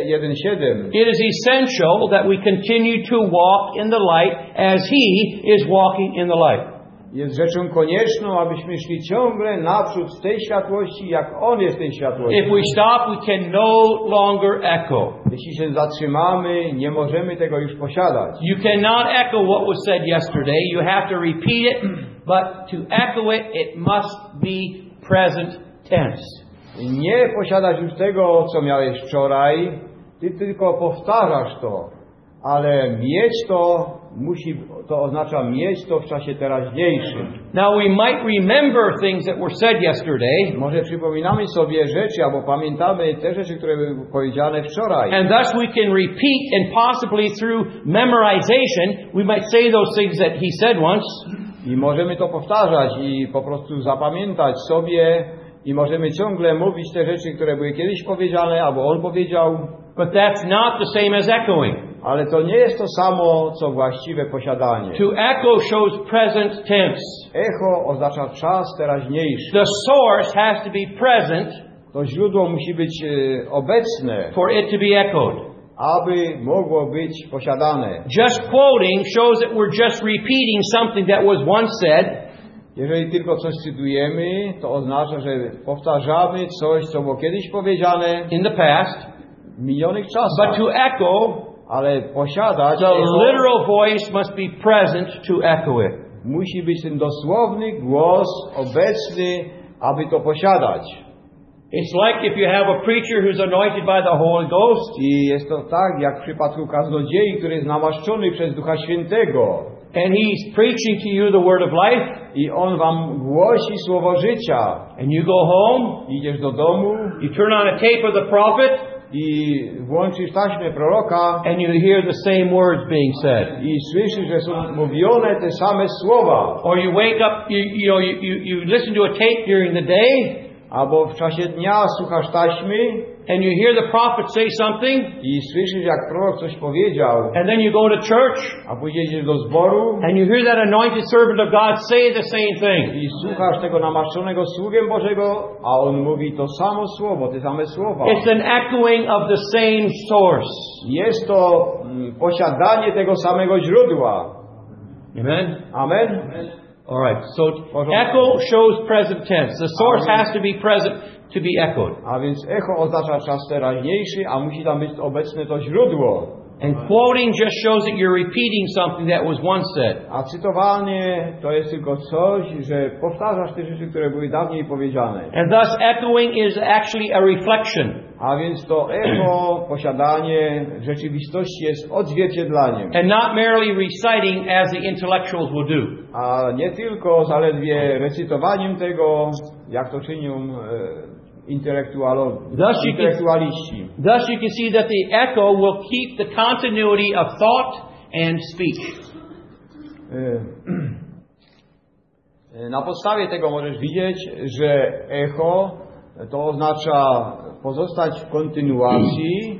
1:7 it is essential that we continue to walk in the light as He is walking in the light. jest rzeczą konieczną, abyśmy szli ciągle naprzód z tej światłości, jak On jest w tej światłości. If we stop, we can no longer echo. Jeśli się zatrzymamy, nie możemy tego już posiadać. You cannot echo what was said yesterday. You have to repeat it, but to echo it, it must be present tense. Nie posiadać już tego, co miałeś wczoraj, ty tylko powtarzasz to, ale mieć to to oznacza mieć to w czasie teraźniejszym. Now we might remember things that were said yesterday, Może przypominamy sobie rzeczy, albo pamiętamy te rzeczy, które były powiedziane wczoraj. and thus we can repeat, and possibly through memorization, we might say those things that he said once, I możemy to powtarzać i po prostu zapamiętać sobie i możemy ciągle mówić te rzeczy, które były kiedyś powiedziane, albo on powiedział. but that's not the same as echoing. Ale to nie jest to samo, co właściwe posiadanie. To echo shows present tense. Echo oznacza czas teraźniejszy. The source has to be present To źródło musi być obecne, for it to be echoed. aby mogło być posiadane. Just quoting shows that we're just repeating something that was once said, Jeżeli tylko coś cytujemy, to oznacza, że powtarzamy coś, co było kiedyś powiedziane in the past, w minionych but czasach. to echo, Ale posiadać the echo, literal voice must be present to echo it. musi być ten dosłowny głos obecny, aby to posiadać. It's like if you have a preacher who's anointed by the Holy Ghost, I jest to tak, jak w przypadku kaznodziei, który jest namaszczony przez Ducha Świętego. and he's preaching to you the word of life, I on wam głosi słowo życia. and you go home, Idziesz do domu you turn on a tape of the prophet, i włączysz taśmę proroka and you hear the same words being said. i słyszysz, że są mówione te same słowa. Or you wake up, you listen to a tape during the day, Albo w czasie dnia słuchasz taśmy and you hear the prophet say something, i słyszysz, jak prorok coś powiedział, and then you go to church, a później idziesz do zboru and you hear that anointed servant of God say the same thing. i słuchasz tego namaszczonego sługiem Bożego, a on mówi to samo słowo, te same słowa. It's an echoing of the same source. Jest to posiadanie tego samego źródła. Amen? Amen? All right, so echo shows present tense. The source has to be present to be echoed. A więc echo oznacza czas teraźniejszy, a musi tam być obecne to źródło. And quoting just shows that you're repeating something that was once said. A cytowanie to jest tylko coś, że powtarzasz te rzeczy, które były dawniej powiedziane. And thus echoing is actually a reflection. A więc to echo, posiadanie rzeczywistości jest odzwierciedlaniem. And not merely reciting as the intellectuals will do. A nie tylko zaledwie recytowaniem tego, jak to czynią intelektualiści. Thus you can see that the echo will keep the continuity of thought and speech. Na podstawie tego możesz widzieć, że echo to oznacza pozostać w kontynuacji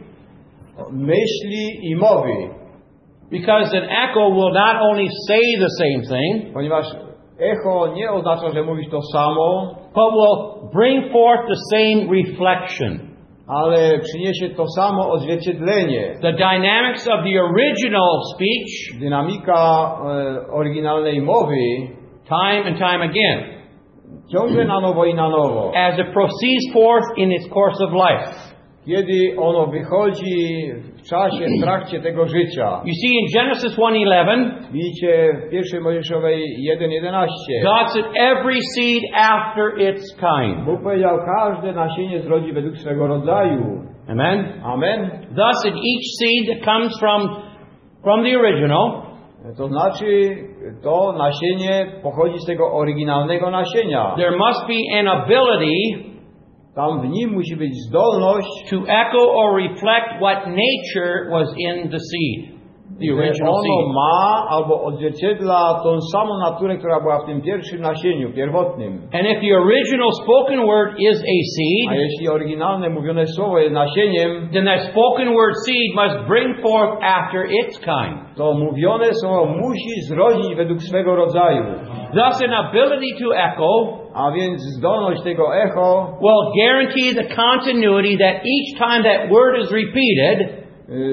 myśli i mowy. Because an echo will not only say the same thing, Ponieważ echo nie oznacza, że mówisz to samo, but will bring forth the same reflection. ale przyniesie to samo odzwierciedlenie. The dynamics of the original speech, Dynamika oryginalnej mowy time and time again, ciągle na nowo i na nowo. as it proceeds forth in its course of life. Kiedy ono wychodzi w czasie, w trakcie tego życia. You see in Genesis 1:11, Widzicie w 1 Mojżeszowej 1:11. God said every seed after its kind. Bóg powiedział, każde nasienie zrodzi według swego rodzaju. Amen? Amen. Thus in each seed that comes from the original, To znaczy, to nasienie pochodzi z tego oryginalnego nasienia. there must be an ability Tam w nim musi być zdolność, to echo or reflect what nature was in the seed, the że original ono seed. ma albo odzwierciedla tą samą naturę, która była w tym pierwszym nasieniu, pierwotnym. And if the original spoken word is a A seed, jeśli oryginalne mówione słowo jest nasieniem, then that spoken word seed must bring forth after its kind. to mówione słowo musi zrodzić według swego rodzaju. Thus an ability to echo A więc zdolność tego echo will guarantee the continuity that each time that word is repeated,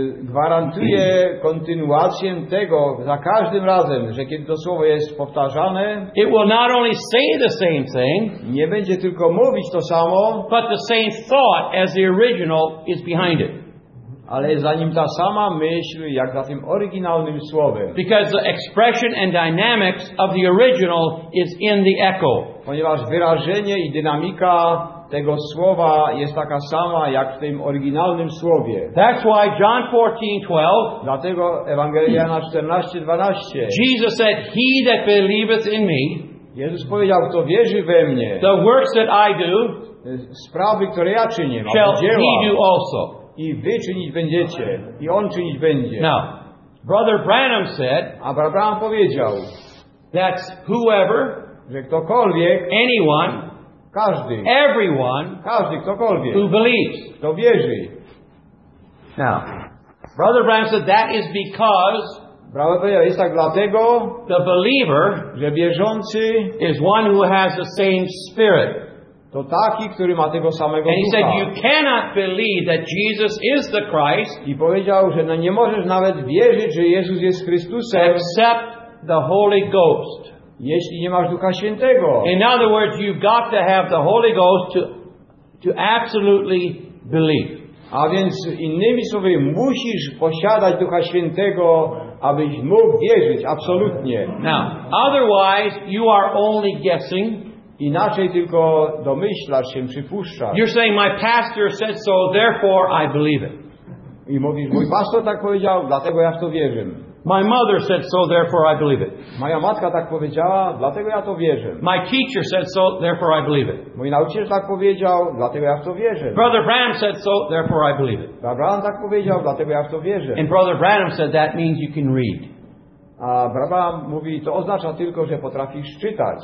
gwarantuje kontynuację tego za każdym razem, że kiedy to słowo jest powtarzane, it will not only say the same thing, nie będzie tylko mówić to samo, but the same thought as the original is behind it. ale za nim ta sama myśl, jak za tym oryginalnym słowem. Because the expression and dynamics of the original is in the echo. Ponieważ wyrażenie i dynamika tego słowa jest taka sama jak w tym oryginalnym słowie. That's why John 14:12, Dlatego Ewangelia Jana 14:12. Jesus said, "He that believeth in me, Jezus powiedział, kto wierzy we mnie, the works that I do, sprawy, które ja czynię, shall albo he do dzieła, also." i wy czynić będziecie, i on czynić będzie. Now, Brother Branham said A Abraham powiedział, that whoever, że ktokolwiek, anyone, każdy, everyone ktokolwiek, who believes. kto wierzy. Now, Brother Branham said that is because Abraham powiedział, jest tak dlatego, the believer że wierzący is one who has the same spirit. to taki, który ma tego samego And he said, ducha. you cannot believe that Jesus is the Christ I powiedział, że nie możesz nawet wierzyć, że Jezus jest Chrystusem, except the Holy Ghost. jeśli nie masz Ducha Świętego. In other words, you've got to have the Holy Ghost to absolutely believe. A więc innymi słowy, musisz posiadać Ducha Świętego, abyś mógł wierzyć, absolutnie. Now, otherwise, you are only guessing. Inaczej tylko domyślasz się, przypuszczasz. You're saying, my pastor said so, therefore I believe it. I mówisz, mój pastor tak powiedział, dlatego ja w to wierzę. My mother said so, therefore I believe it. Moja matka tak powiedziała, dlatego ja to wierzę. My teacher said so, therefore I believe it. Mój nauczyciel tak powiedział, dlatego ja w to wierzę. Brother Branham said so, therefore I believe it. Abraham tak powiedział, dlatego ja w to wierzę. And Brother Branham said that means you can read. A Abraham mówi, to oznacza tylko, że potrafisz czytać.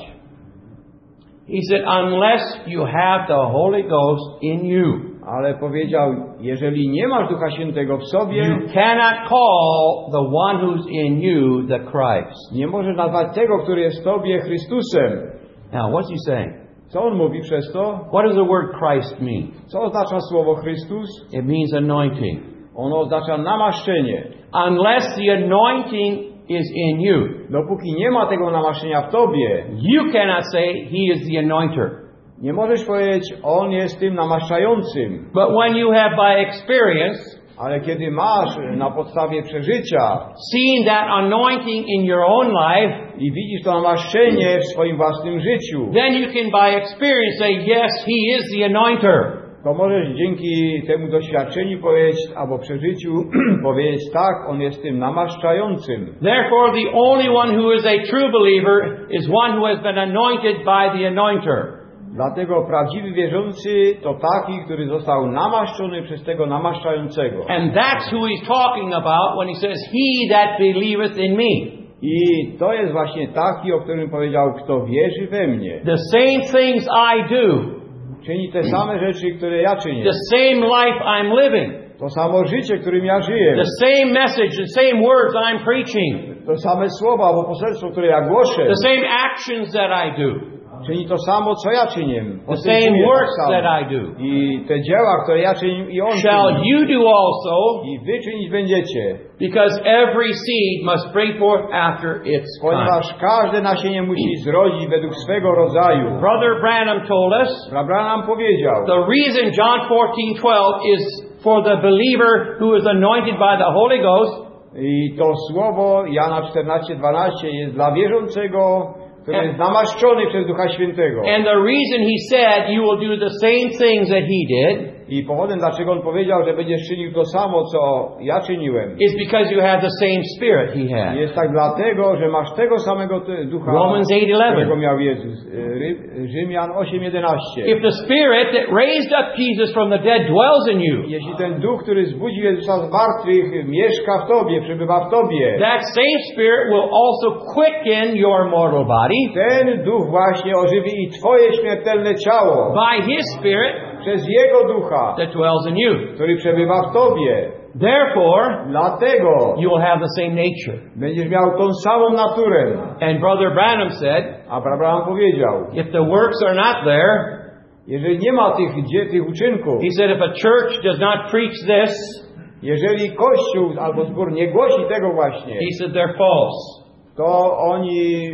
He said, unless you have the Holy Ghost in you, Ale powiedział, jeżeli nie masz Ducha Świętego w sobie, you cannot call the one who's in you the Christ. nie możesz nazwać tego, który jest w tobie, Chrystusem. Now, what's he saying? Co on mówi przez to? What does the word Christ mean? Co oznacza słowo Chrystus? It means anointing. Ono oznacza namaszczenie. Unless the anointing is in you, Dopóki nie ma tego namaszczenia w tobie, you cannot say he is the anointer. nie możesz powiedzieć, on jest tym namaszczającym. But when you have by experience Ale kiedy masz na podstawie przeżycia seen that anointing in your own life, i widzisz to namaszczenie w swoim własnym życiu, then you can by experience say, yes, he is the anointer. to możesz dzięki temu doświadczeniu powiedzieć, albo przeżyciu powiedzieć, tak, on jest tym namaszczającym. Therefore, the only one who is a true believer is one who has been anointed by the anointer. Dlatego prawdziwy wierzący to taki, który został namaszczony przez tego namaszczającego. And that's who he's talking about when he says, he that believeth in me. I to jest właśnie taki, o którym powiedział, kto wierzy we mnie. The same things I do, Czyni te same rzeczy, które ja czynię. the same life I'm living, To samo życie, którym ja żyję. the same message, the same words I'm preaching, To same słowa albo poselstwo, które ja głoszę. the same actions that I do, Czyni to samo, co ja czynię. the same works that I do, I te dzieła, które ja czynię i on shall czyni. you do also, I wy czynić będziecie. because every seed must bring forth after its kind. Ponieważ każde nasienie musi zrodzić według swego rodzaju. Brother Branham told us, Abraham powiedział, the reason John 14:12 is for the believer who is anointed by the Holy Ghost i to słowo Jana 14:12 jest dla wierzącego, który jest namaszczony przez Ducha Świętego. and the reason he said you will do the same things that he did I powodem, dlaczego on powiedział, że będziesz czynił to samo, co ja czyniłem, is because you have the same spirit he had. jest tak dlatego, że masz tego samego ducha, Romans 8:11. którego miał Jezus. Rzymian 8:11. If the spirit that raised up Jesus from the dead dwells in you, Jeśli ten duch, który zbudził Jezusa z martwych, mieszka w tobie, przebywa w tobie, that same spirit will also quicken your mortal body ten duch właśnie ożywi i twoje śmiertelne ciało by his spirit przez jego ducha, that dwells in you. który przebywa w tobie. Therefore, Dlatego you will have the same nature. będziesz miał tą samą naturę. And Brother Branham said, A Abraham powiedział, if the works are not there, jeżeli nie ma tych uczynków, he said, if a church does not preach this, jeżeli Kościół albo zbór nie głosi tego właśnie, he said, they're false. to oni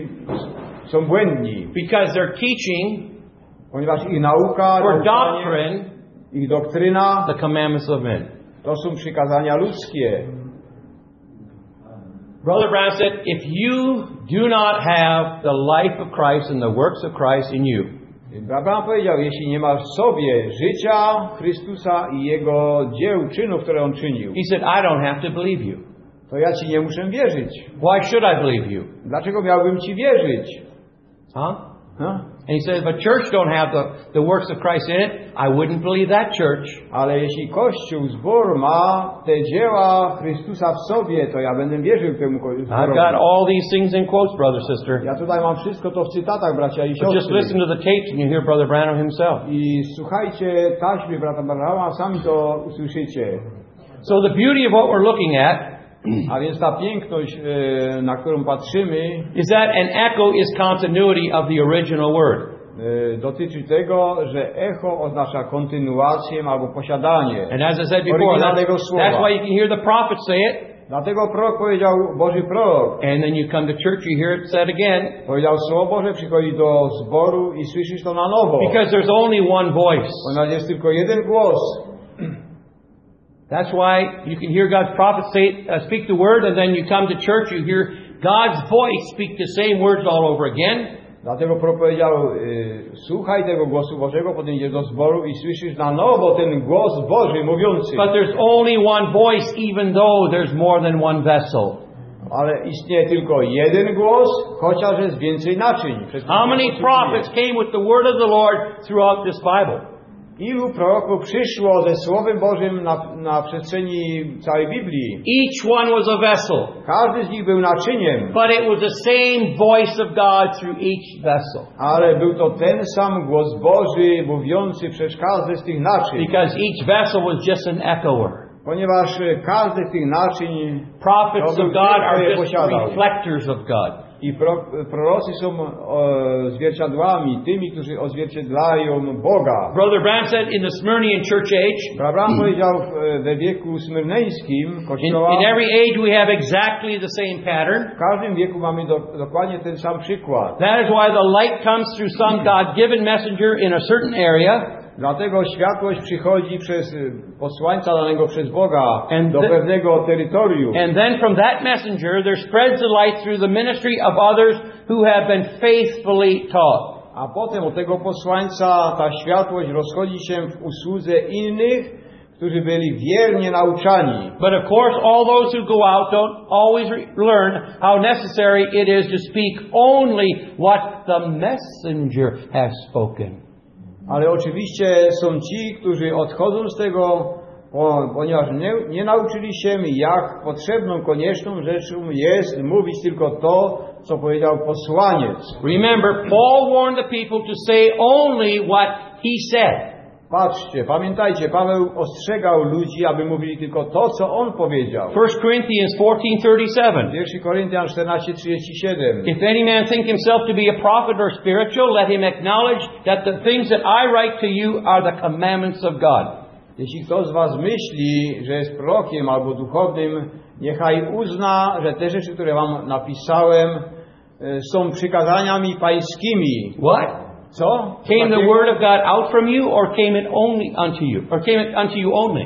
są błędni, Because they're teaching ponieważ ich nauka, or nauczanie, doctrine ich doktryna the commandments of men. to są przykazania ludzkie. Brother Branham said, if you do not have the life of Christ and the works of Christ in you, Abraham powiedział, jeśli nie masz w sobie życia Chrystusa i Jego dzieł, czynów, które On czynił, He said, I don't have to believe you. to ja Ci nie muszę wierzyć. Why should I believe you? Dlaczego miałbym Ci wierzyć? Huh? No? And he said, if a church don't have the works of Christ in it, I wouldn't believe that church. Ale jeśli Kościół, zbór ma te dzieła Chrystusa w sobie, to ja będę wierzył temu I've zborowi. got all these things in quotes, brother, sister. Ja tutaj mam wszystko to w cytatach, bracia i But just siostry. listen to the tapes and you hear Brother Branham himself. I słuchajcie taśmy brata Branhama, sami to usłyszycie. So the beauty of what we're looking at A więc ta piękność, na którą patrzymy, is that an echo is continuity of the original word. dotyczy tego, że echo oznacza kontynuację albo posiadanie. And as I said before, oryginalnego that's słowa. why you can hear the prophet say it. Dlatego prorok powiedział, Boży prorok, And then you come to church, you hear it said again. powiedział Słowo Boże, przychodzi do zboru i słyszysz to na nowo. Because there's only one voice. Ponieważ jest tylko jeden głos. That's why you can hear God's prophet speak the word, and then you come to church, you hear God's voice speak the same words all over again. Dlatego prorok powiedział, słuchaj tego głosu Bożego, potem idziesz do zboru i słyszysz na nowo ten głos Boży mówiący. But there's only one voice, even though there's more than one vessel. Ale istnieje tylko jeden głos, chociaż jest więcej naczyń. How many prophets came with the word of the Lord throughout this Bible? Ilu proroków przyszło ze Słowem Bożym na przestrzeni całej Biblii? Each one was a vessel. Każdy z nich był naczyniem, But it was the same voice of God through each vessel. ale był to ten sam głos Boży mówiący przez każde z tych naczyń. Because each vessel was just an echoer. Ponieważ każdy z tych naczyń Prophets to of był God ten, kto are je just posiadał. reflectors of God. I prorocy są zwierciadłami, tymi, którzy odzwierciedlają Boga. Brother Branham said in the Smyrnian church age, Abraham powiedział we wieku smyrneńskim Kościoła, in every age we have exactly the same pattern. w każdym wieku mamy dokładnie ten sam przykład. That is why the light comes through some God-given messenger in a certain area. Dlatego światłość przychodzi przez posłańca danego przez Boga And do the- pewnego terytorium. And then from that messenger there spreads the light through the ministry of others who have been faithfully taught. A potem od tego posłańca ta światłość rozchodzi się w usłudze innych, którzy byli wiernie nauczani. But of course all those who go out don't always learn how necessary it is to speak only what the messenger has spoken. Ale oczywiście są ci, którzy odchodzą z tego, ponieważ nie nauczyli się, jak potrzebną, konieczną rzeczą jest mówić tylko to, co powiedział posłaniec. Remember, Paul warned the people to say only what he said. Patrzcie, pamiętajcie, Paweł ostrzegał ludzi, aby mówili tylko to, co on powiedział. 1 Corinthians 14:37. 1 Koryntian 14:37. If any man think himself to be a prophet or spiritual, let him acknowledge that the things that I write to you are the commandments of God. Jeśli ktoś z was myśli, że jest prorokiem albo duchownym, niechaj uzna, że te rzeczy, które wam napisałem, są przykazaniami pańskimi. What? Co? Came the Takiego? word of God out from you, or came it only unto you? Or came it unto you only?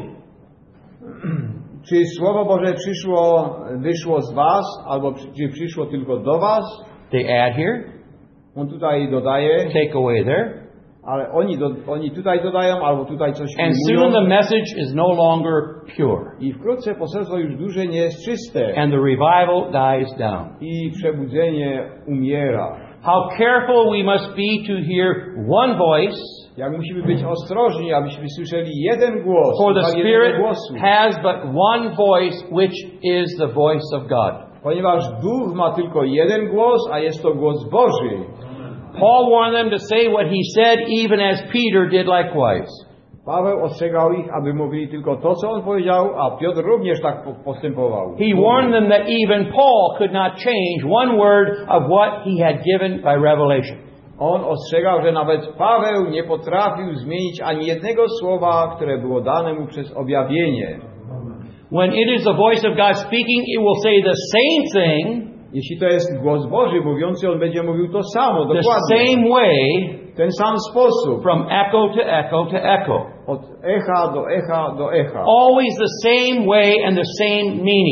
Czy Słowo Boże wyszło z was, albo czy przyszło tylko do was? They add here, On tutaj dodaje, take away there. ale oni tutaj dodają, albo tutaj coś And soon the ujmują. message is no longer pure. I wkrótce poselstwo już dłużej nie jest czyste. And the revival dies down. I przebudzenie umiera. How careful we must be to hear one voice, Jak musimy być ostrożni, abyśmy słyszeli jeden głos. for the uwagi jednego Spirit głosu. has but one voice, which is the voice of God. Ponieważ Duch ma tylko jeden głos, a jest to głos Boży. Paul warned them to say what he said, even as Peter did likewise. Paweł ostrzegał ich, aby mówili tylko to, co on powiedział, a Piotr również tak postępował. He warned them that even Paul could not change one word of what he had given by revelation. On ostrzegał, że nawet Paweł nie potrafił zmienić ani jednego słowa, które było dane mu przez objawienie. When it is the voice of God speaking, it will say the same thing, Jeśli to jest głos Boży mówiący, on będzie mówił to samo, the dokładnie. same way, W ten sam sposób. from echo to echo to echo. Od echa do echa do echa. Always the same way and the same meaning.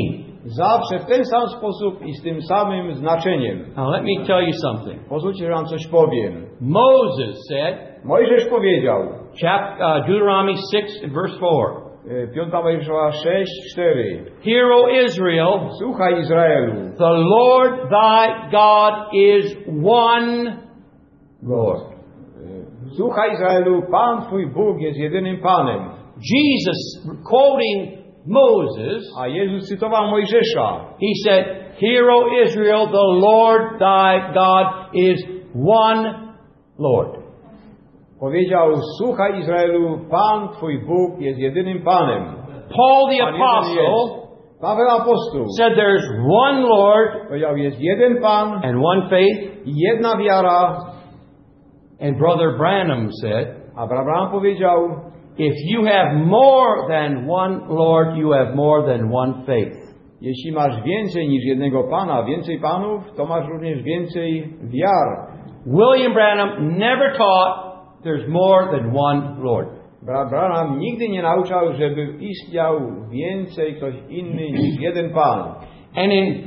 Zawsze w ten sam sposób i z tym samym znaczeniem. Now let me tell you something. Pozwólcie, że wam coś powiem. Moses said, Mojżesz powiedział, Deuteronomy 6 verse 4. 5 Mojżeszowa 6:4. Hear, O Israel, Słuchaj Izraelu. the Lord thy God is one Lord. Słuchaj Izraelu, Pan twój Bóg jest jedynym Panem. Jesus, quoting Moses, A Jezus cytował Mojżesza. he said, Hear, O Israel, the Lord thy God is one Lord. Powiedział, słuchaj Izraelu, Pan twój Bóg jest jedynym Panem. Paul the Pan jeden Apostle jest. Paweł apostoł said there's one Lord powiedział, jest jeden Pan and one faith. i jedna wiara. And Brother Branham said, A Abraham powiedział, if you have more than one Lord, you have more than one faith. jeśli masz więcej niż jednego Pana, więcej Panów, to masz również więcej wiar. William Branham never taught there's more than one Lord. Branham nigdy nie nauczał, żeby istniał więcej ktoś inny niż jeden Pan. And in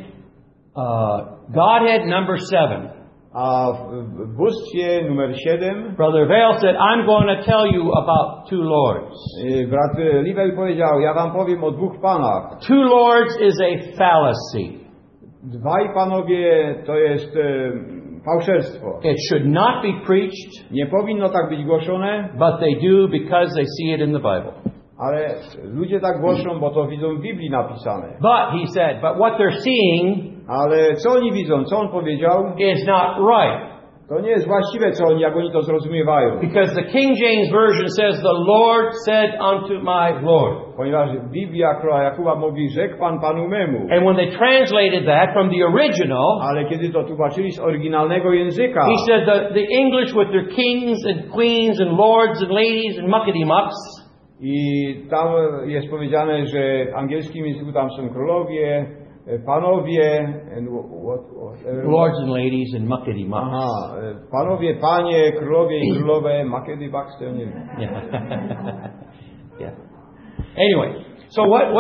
Godhead number 7, A w bóstwie numer 7 Brother Vale said, I'm going to tell you about two Lords. brat Liebel powiedział, ja wam powiem o dwóch Panach. Two Lords is a fallacy. Dwaj Panowie to jest fałszerstwo. It should not be preached, Nie powinno tak być głoszone, but they do because they see it in the Bible. ale ludzie tak głoszą, bo to widzą w Biblii napisane. But, he said, but what they're seeing Ale co oni widzą, co on powiedział, is not right. to nie jest właściwe, jak oni to zrozumiewają. Because the King James Version says, the Lord said unto my Lord. Ponieważ Biblia króla Jakuba mówi, rzekł Pan Panu memu. And when they translated that from the original, Ale kiedy to tłumaczyli z oryginalnego języka, he said the English with their kings and queens and lords and ladies and muckety-mucks, i tam jest powiedziane, że w angielskim języku tam są królowie, panowie, and lords and ladies and muckety-mucks. Aha, panowie, panie, królowie i królowe, makedy bucks, to nie wiem. Yeah. Yeah. Anyway, so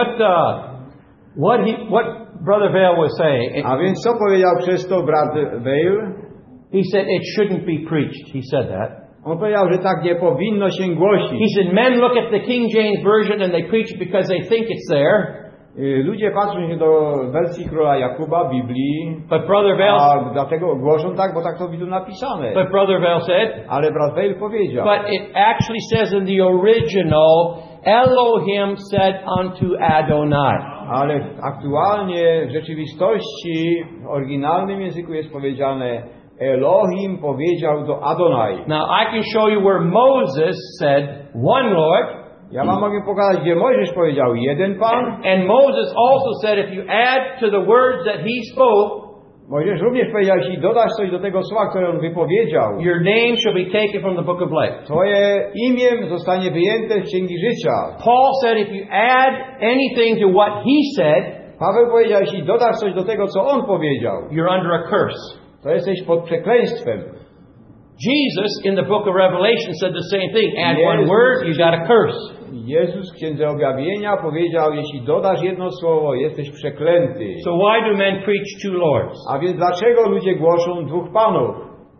what Brother Vale was saying, A więc co powiedział przez to brat Vale? he said it shouldn't be preached. He said that. On powiedział, że tak nie powinno się głosić. He said men look at the King James Version and they preach it because they think it's there. Ludzie patrzą się do wersji króla Jakuba, Biblii, But Brother Vale, a dlatego głoszą tak, bo tak to widzą napisane. but Brother Vale said, Ale brat Vale powiedział, but it actually says in the original, Elohim said unto Adonai. ale aktualnie w rzeczywistości w oryginalnym języku jest powiedziane Elohim powiedział do Adonai. Now I can show you where Moses said one Lord, Ja wam mogę pokazać, gdzie Mojżesz powiedział jeden Pan. and Moses also said if you add to the words that he spoke, Mojżesz również powiedział, jeśli dodasz coś do tego słowa, które on wypowiedział, your name shall be taken from the book of life. twoje imię zostanie wyjęte z Księgi Życia. Paul said if you add anything to what he said, Paweł powiedział, jeśli dodasz coś do tego, co on powiedział, you're under a curse. to jesteś pod przekleństwem. Jesus in the book of Revelation said the same thing. Add one word, you got a curse. Jezus w Księdze Objawienia powiedział, jeśli dodasz jedno słowo, jesteś przeklęty. So why do men preach two lords? A więc dlaczego ludzie głoszą dwóch Panów?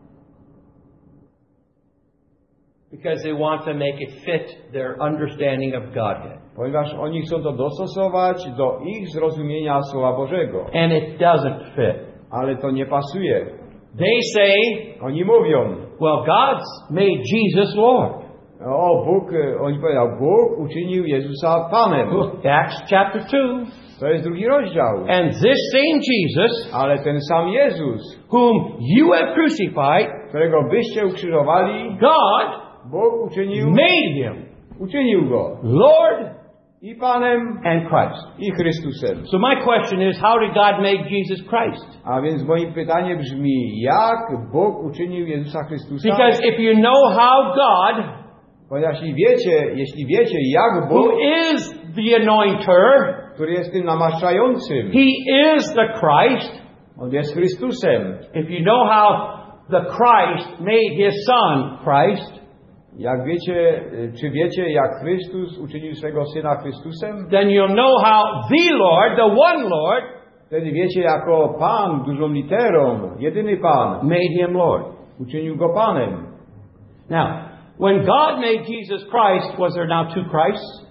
Because they want to make it fit their understanding of Godhead. Ponieważ oni chcą to dostosować do ich zrozumienia Słowa Bożego. And it doesn't fit. Ale to nie pasuje. They say, Oni mówią, well, God's made Jesus Lord. oni powiedział, Bóg uczynił Jezusa Panem. Acts chapter 2. To jest drugi rozdział. And this same Jesus, Ale ten sam Jezus, whom you have crucified, którego byście ukrzyżowali, God Bóg uczynił go Lord i Panem, and Christ. i Chrystusem. So my question is, how did God make Jesus Christ? A więc moje pytanie brzmi, jak Bóg uczynił Jezusa Chrystusa? Because if you know how God, Ponieważ jeśli wiecie, jak who Bóg, is the anointer, który jest tym namaszczającym, He is the Christ. On jest Chrystusem. If you know how the Christ made His Son Christ, Jak wiecie, czy wiecie, jak Chrystus uczynił swego Syna Chrystusem? Then you'll know how the Lord, the one Lord, Wtedy wiecie, jako Pan, dużą literą, jedyny Pan, made him Lord. uczynił go Panem. Now, when God made Jesus Christ, was there now two Christs?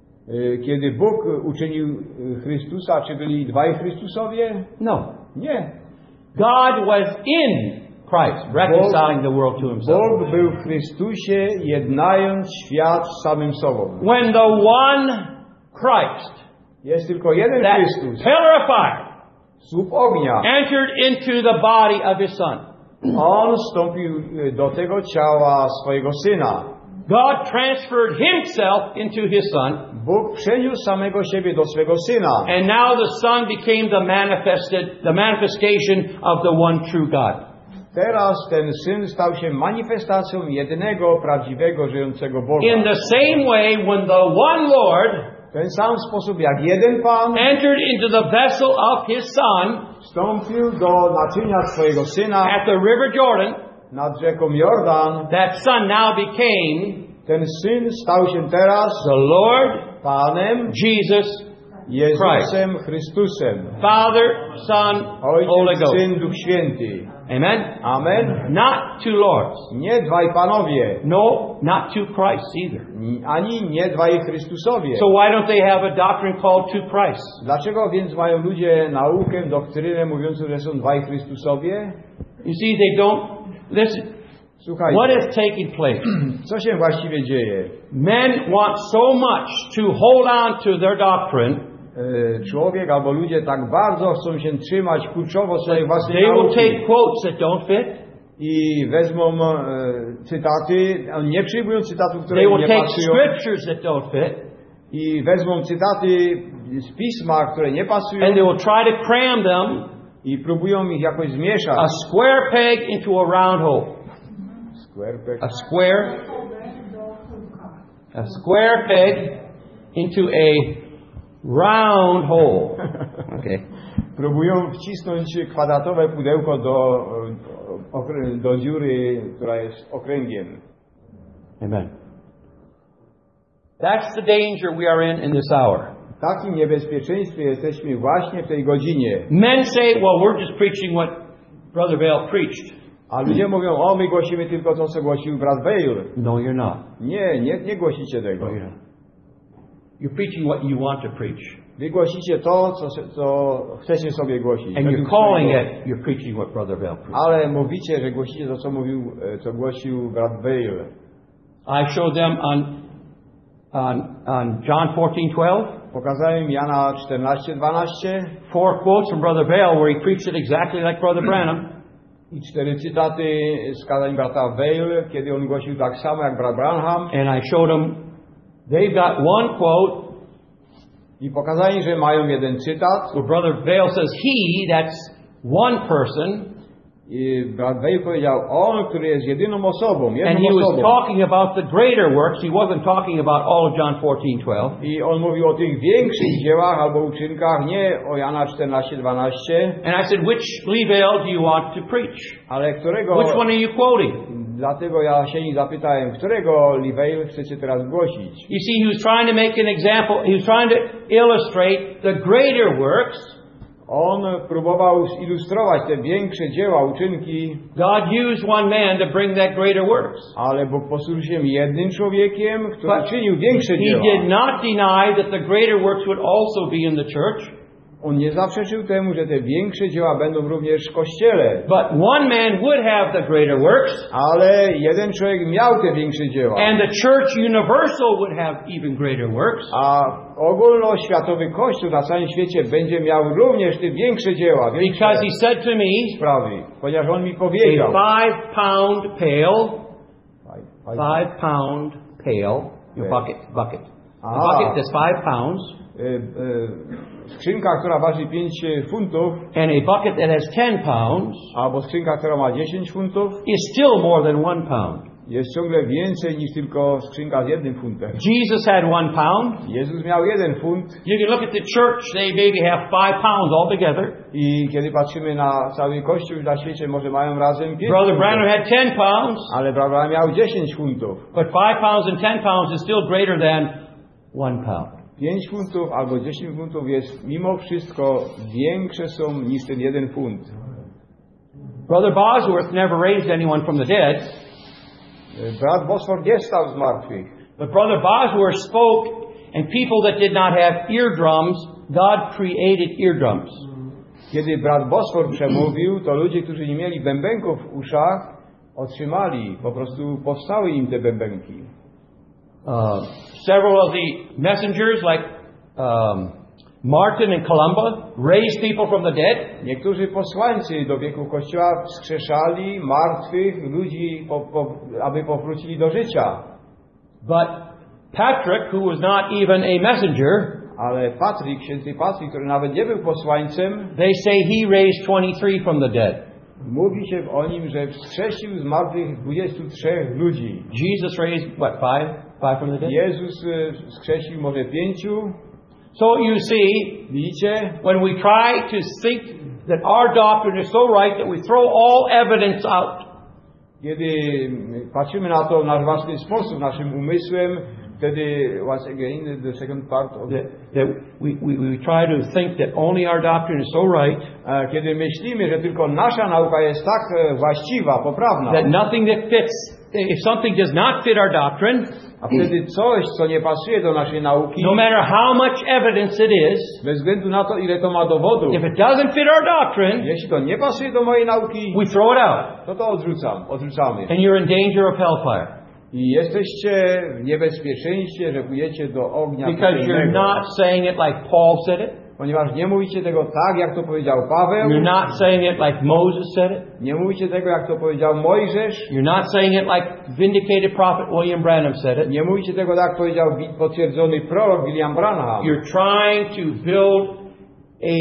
Kiedy Bóg uczynił Chrystusa, czy byli dwaj Chrystusowie? No. Nie. God was in Christ, reconciling the world to himself. Bóg był w Chrystusie, jednając świat z samym sobą. When the one Christ, Jest tylko jeden that Chrystus, pillar of fire, słup ognia. entered into the body of his Son, On wstąpił do tego ciała swojego Syna. God transferred himself into his Son, Bóg przeniósł samego siebie do swego Syna. and now the Son became the manifestation of the one true God. Teraz ten Syn stał się manifestacją jedynego, prawdziwego, żyjącego Boga. In the same way, when the one Lord W ten sam sposób jak jeden Pan entered into the vessel of his Son wstąpił do naczynia swojego Syna at the River Jordan, nad rzeką Jordan, that Son now became ten Syn stał się teraz the Lord Panem, Jesus, Jezusem Chrystusem. Father, Son, Holy Ojciec, Ghost. Syn, Duch Święty. Amen? Amen. Not two Lords. Nie dwaj Panowie, No, not two Christs either. ani nie dwaj Chrystusowie. So why don't they have a doctrine called two Christs? Dlaczego więc mają ludzie naukę, doktrynę mówiącą, że są dwaj Chrystusowie? You see, they don't... Listen, Słuchajcie, what is taking place? co się właściwie dzieje? Men want so much to hold on to their doctrine, Człowiek albo ludzie tak bardzo chcą się trzymać kurczowo swojej własnej they will nauki take quotes that don't fit. i wezmą cytaty, nie przyjmują cytatów, które They im will nie take pasują, scriptures that don't fit, i wezmą cytaty z Pisma, które nie pasują, and they will try to cram them, i próbują ich jakoś zmieszać. a square peg into a round hole. A square peg into a round hole. Okay. Próbują wcisnąć kwadratowe pudełko do dziury, która jest okręgiem. Amen. That's the danger we are in this hour. W takim niebezpieczeństwie jesteśmy właśnie w tej godzinie. Men say, well, we're just preaching what Brother Vale preached. A ludzie mówią, o, my głosimy tylko to, co głosił brat Bale. No, you're not. Nie głosicie tego. No, you're not. You're preaching what you want to preach. Wy głosicie to, co chcecie sobie głosić. And you're calling it, you're preaching what Brother Vale preached. Ale mówicie, że głosicie to, co głosił brat Bale. I showed them on John 14:12. Pokazałem Jana 14:12. 4 quotes from Brother Vale where he preached it exactly like Brother Branham. I 4 cytaty z kazań brata Bale, kiedy on głosił tak samo jak brat Branham. And I showed them, they've got one quote. I pokazali, że mają jeden cytat. Where Brother Vale says he, that's one person. I brat Bale powiedział, on, który jest jedyną osobą, And jedną he was osobą. talking about the greater works. He wasn't talking about all of John 14:12. I on mówił o tych większych dziełach albo uczynkach, nie o Jana 14:12. And I said, which Lee Vale do you want to preach? Ale którego... Which one are you quoting? Dlatego ja się nie zapytałem, którego Lee Vale chcecie teraz głosić. You see, he was trying to make an example. He was trying to illustrate the greater works. On próbował zilustrować te większe dzieła, uczynki. God used one man to bring that greater works. Ale Bóg posłużył się jednym człowiekiem, który czynił większe He dzieła. did not deny that the greater works would also be in the church. On nie zaprzeczył temu, że te większe dzieła będą również w Kościele. But one man would have the greater works. Ale jeden człowiek miał te większe dzieła. And the church universal would have even greater works. A ogólnoświatowy Kościół na całym świecie będzie miał również te większe dzieła. Because he said to me, sprawy. Ponieważ on mi powiedział. A 5-pound pail. 5-pound pail. Your bucket. A bucket that's 5 pounds. Skrzynka, która waży 5 funtów. And a bucket that has 10 pounds. Albo skrzynka, która ma 10 funtów. Is still more than 1 pound. Jest ciągle więcej niż tylko skrzynka z 1 funtem. Jesus had 1 pound. Jezus miał 1 funt You can look at the church, they maybe have 5 pounds altogether. i kiedy patrzymy na cały Kościół na świecie, może mają razem 5 Brother funtów. Branham had 10 pounds. Ale Brother Branham miał 10 funtów. But 5 pounds and 10 pounds is still greater than 1 pound. 5 funtów albo 10 funtów jest mimo wszystko większe są niż ten 1 funt. Brother Bosworth never raised anyone from the dead. Brat Bosworth nie stał z martwych. But Brother Bosworth spoke, and people that did not have eardrums, God created eardrums. Kiedy brat Bosworth przemówił, to ludzie, którzy nie mieli bębenków w uszach, otrzymali, po prostu powstały im te bębenki. Several of the messengers, like Martin and Columba, raised people from the dead. Niektórzy posłańcy do wieku Kościoła wskrzeszali martwych ludzi, aby powrócili do życia. But Patrick, who was not even a messenger, Ale Patryk, święty Patryk, który nawet nie był posłańcem, they say he raised 23 from the dead. mówi się o nim, że wskrzesił z martwych 23 ludzi. Jesus raised, what, five from the dead? Jezus wskrzesił może 5. So you see, Widzicie? when we try to think that our doctrine is so right that we throw all evidence out. Kiedy patrzymy na to w nasz własny sposób, naszym umysłem, wtedy, once again, the second part of That we try to think that only our doctrine is so right, kiedy myślimy, że tylko nasza nauka jest tak właściwa, poprawna, that nothing that fits, if something does not fit our doctrine, a wtedy coś, co nie pasuje do naszej nauki, no matter how much evidence it is, bez względu na to, ile to ma dowodów, if it doesn't fit our doctrine, jeśli to nie pasuje do mojej nauki, we throw it out. to odrzucamy. And you're in danger of hellfire. I jesteście w niebezpieczeństwie, że pójdziecie do ognia Because you're piekielnego. not saying it like Paul said it. Ponieważ nie mówicie tego tak, jak to powiedział Paweł. You're not saying it like Moses said it. Nie mówicie tego, jak to powiedział Mojżesz. You're not saying it like vindicated prophet William Branham said it. Nie mówicie tego, jak powiedział potwierdzony prorok William Branham. You're trying to build a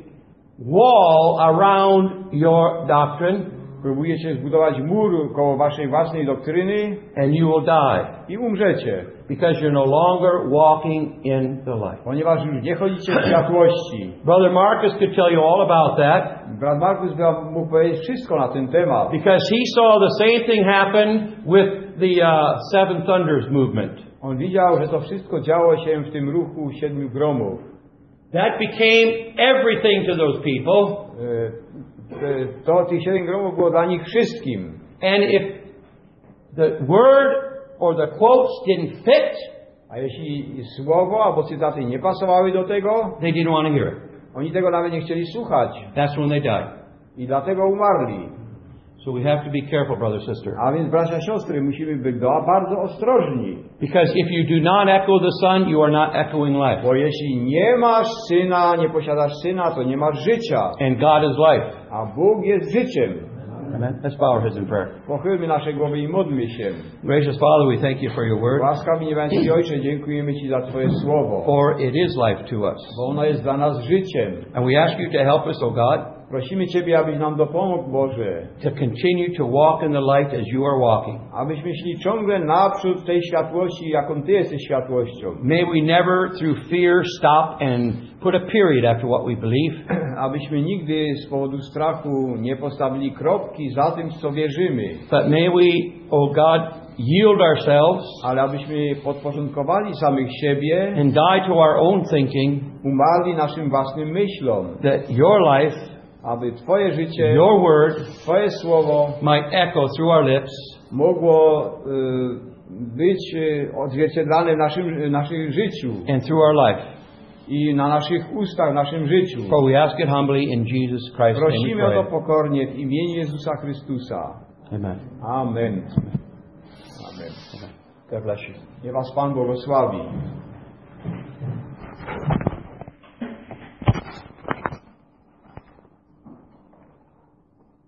wall around your doctrine, Próbujecie zbudować mur koło waszej własnej doktryny and you will die. I umrzecie. Because you're no longer walking in the light. Ponieważ już nie chodzicie w światłości. Brother Marcus could tell you all about that. Brat Markus mógł powiedzieć wszystko na ten temat. Because he saw the same thing happen with the Seven Thunders movement. On widział, że to wszystko działo się w tym ruchu 7 gromów. That became everything to those people. To tych 7 gromów było dla nich wszystkim. And if the word or the quotes didn't fit, a jeśli słowo albo cytaty nie pasowały do tego, they didn't want to hear it. Oni tego nawet nie chcieli słuchać. That's when they died. I dlatego umarli. So we have to be careful, brother, sister. A więc, bracia, siostry, musimy być bardzo ostrożni. Because if you do not echo the Son, you are not echoing life. Bo jeśli nie masz syna, nie posiadasz syna, to nie masz życia. And God is life. A Bóg jest życiem. Amen. Let's bow our heads in prayer. Pochylmy nasze głowy i módlmy się. Gracious Father, we thank you for your word. Łaskawy niebiański Ojcze, dziękujemy Ci za Twoje słowo. For it is life to us. Bo ono jest dla nas życiem. And we ask you to help us, O God, prosimy Ciebie, abyś nam dopomógł, Boże. to continue to walk in the light as you are walking. Abyśmy szli ciągle naprzód w tej światłości, jaką Ty jesteś światłością. May we never, through fear, stop and put a period after what we believe. Abyśmy nigdy z powodu strachu nie postawili kropki za tym, w co wierzymy. But may we, O God, yield ourselves ale abyśmy podporządkowali samych siebie and die to our own thinking, umarli naszym własnym myślom. that your life, Aby Twoje życie, your word, Twoje słowo might echo through our lips mogło być odzwierciedlane w naszym życiu and through our life. i na naszych ustach, w naszym życiu. For we ask it humbly in Jesus Christ's name we Prosimy o to pray. pokornie w imieniu Jezusa Chrystusa. Amen. Amen. Amen. God bless you. Niech Was Pan błogosławi.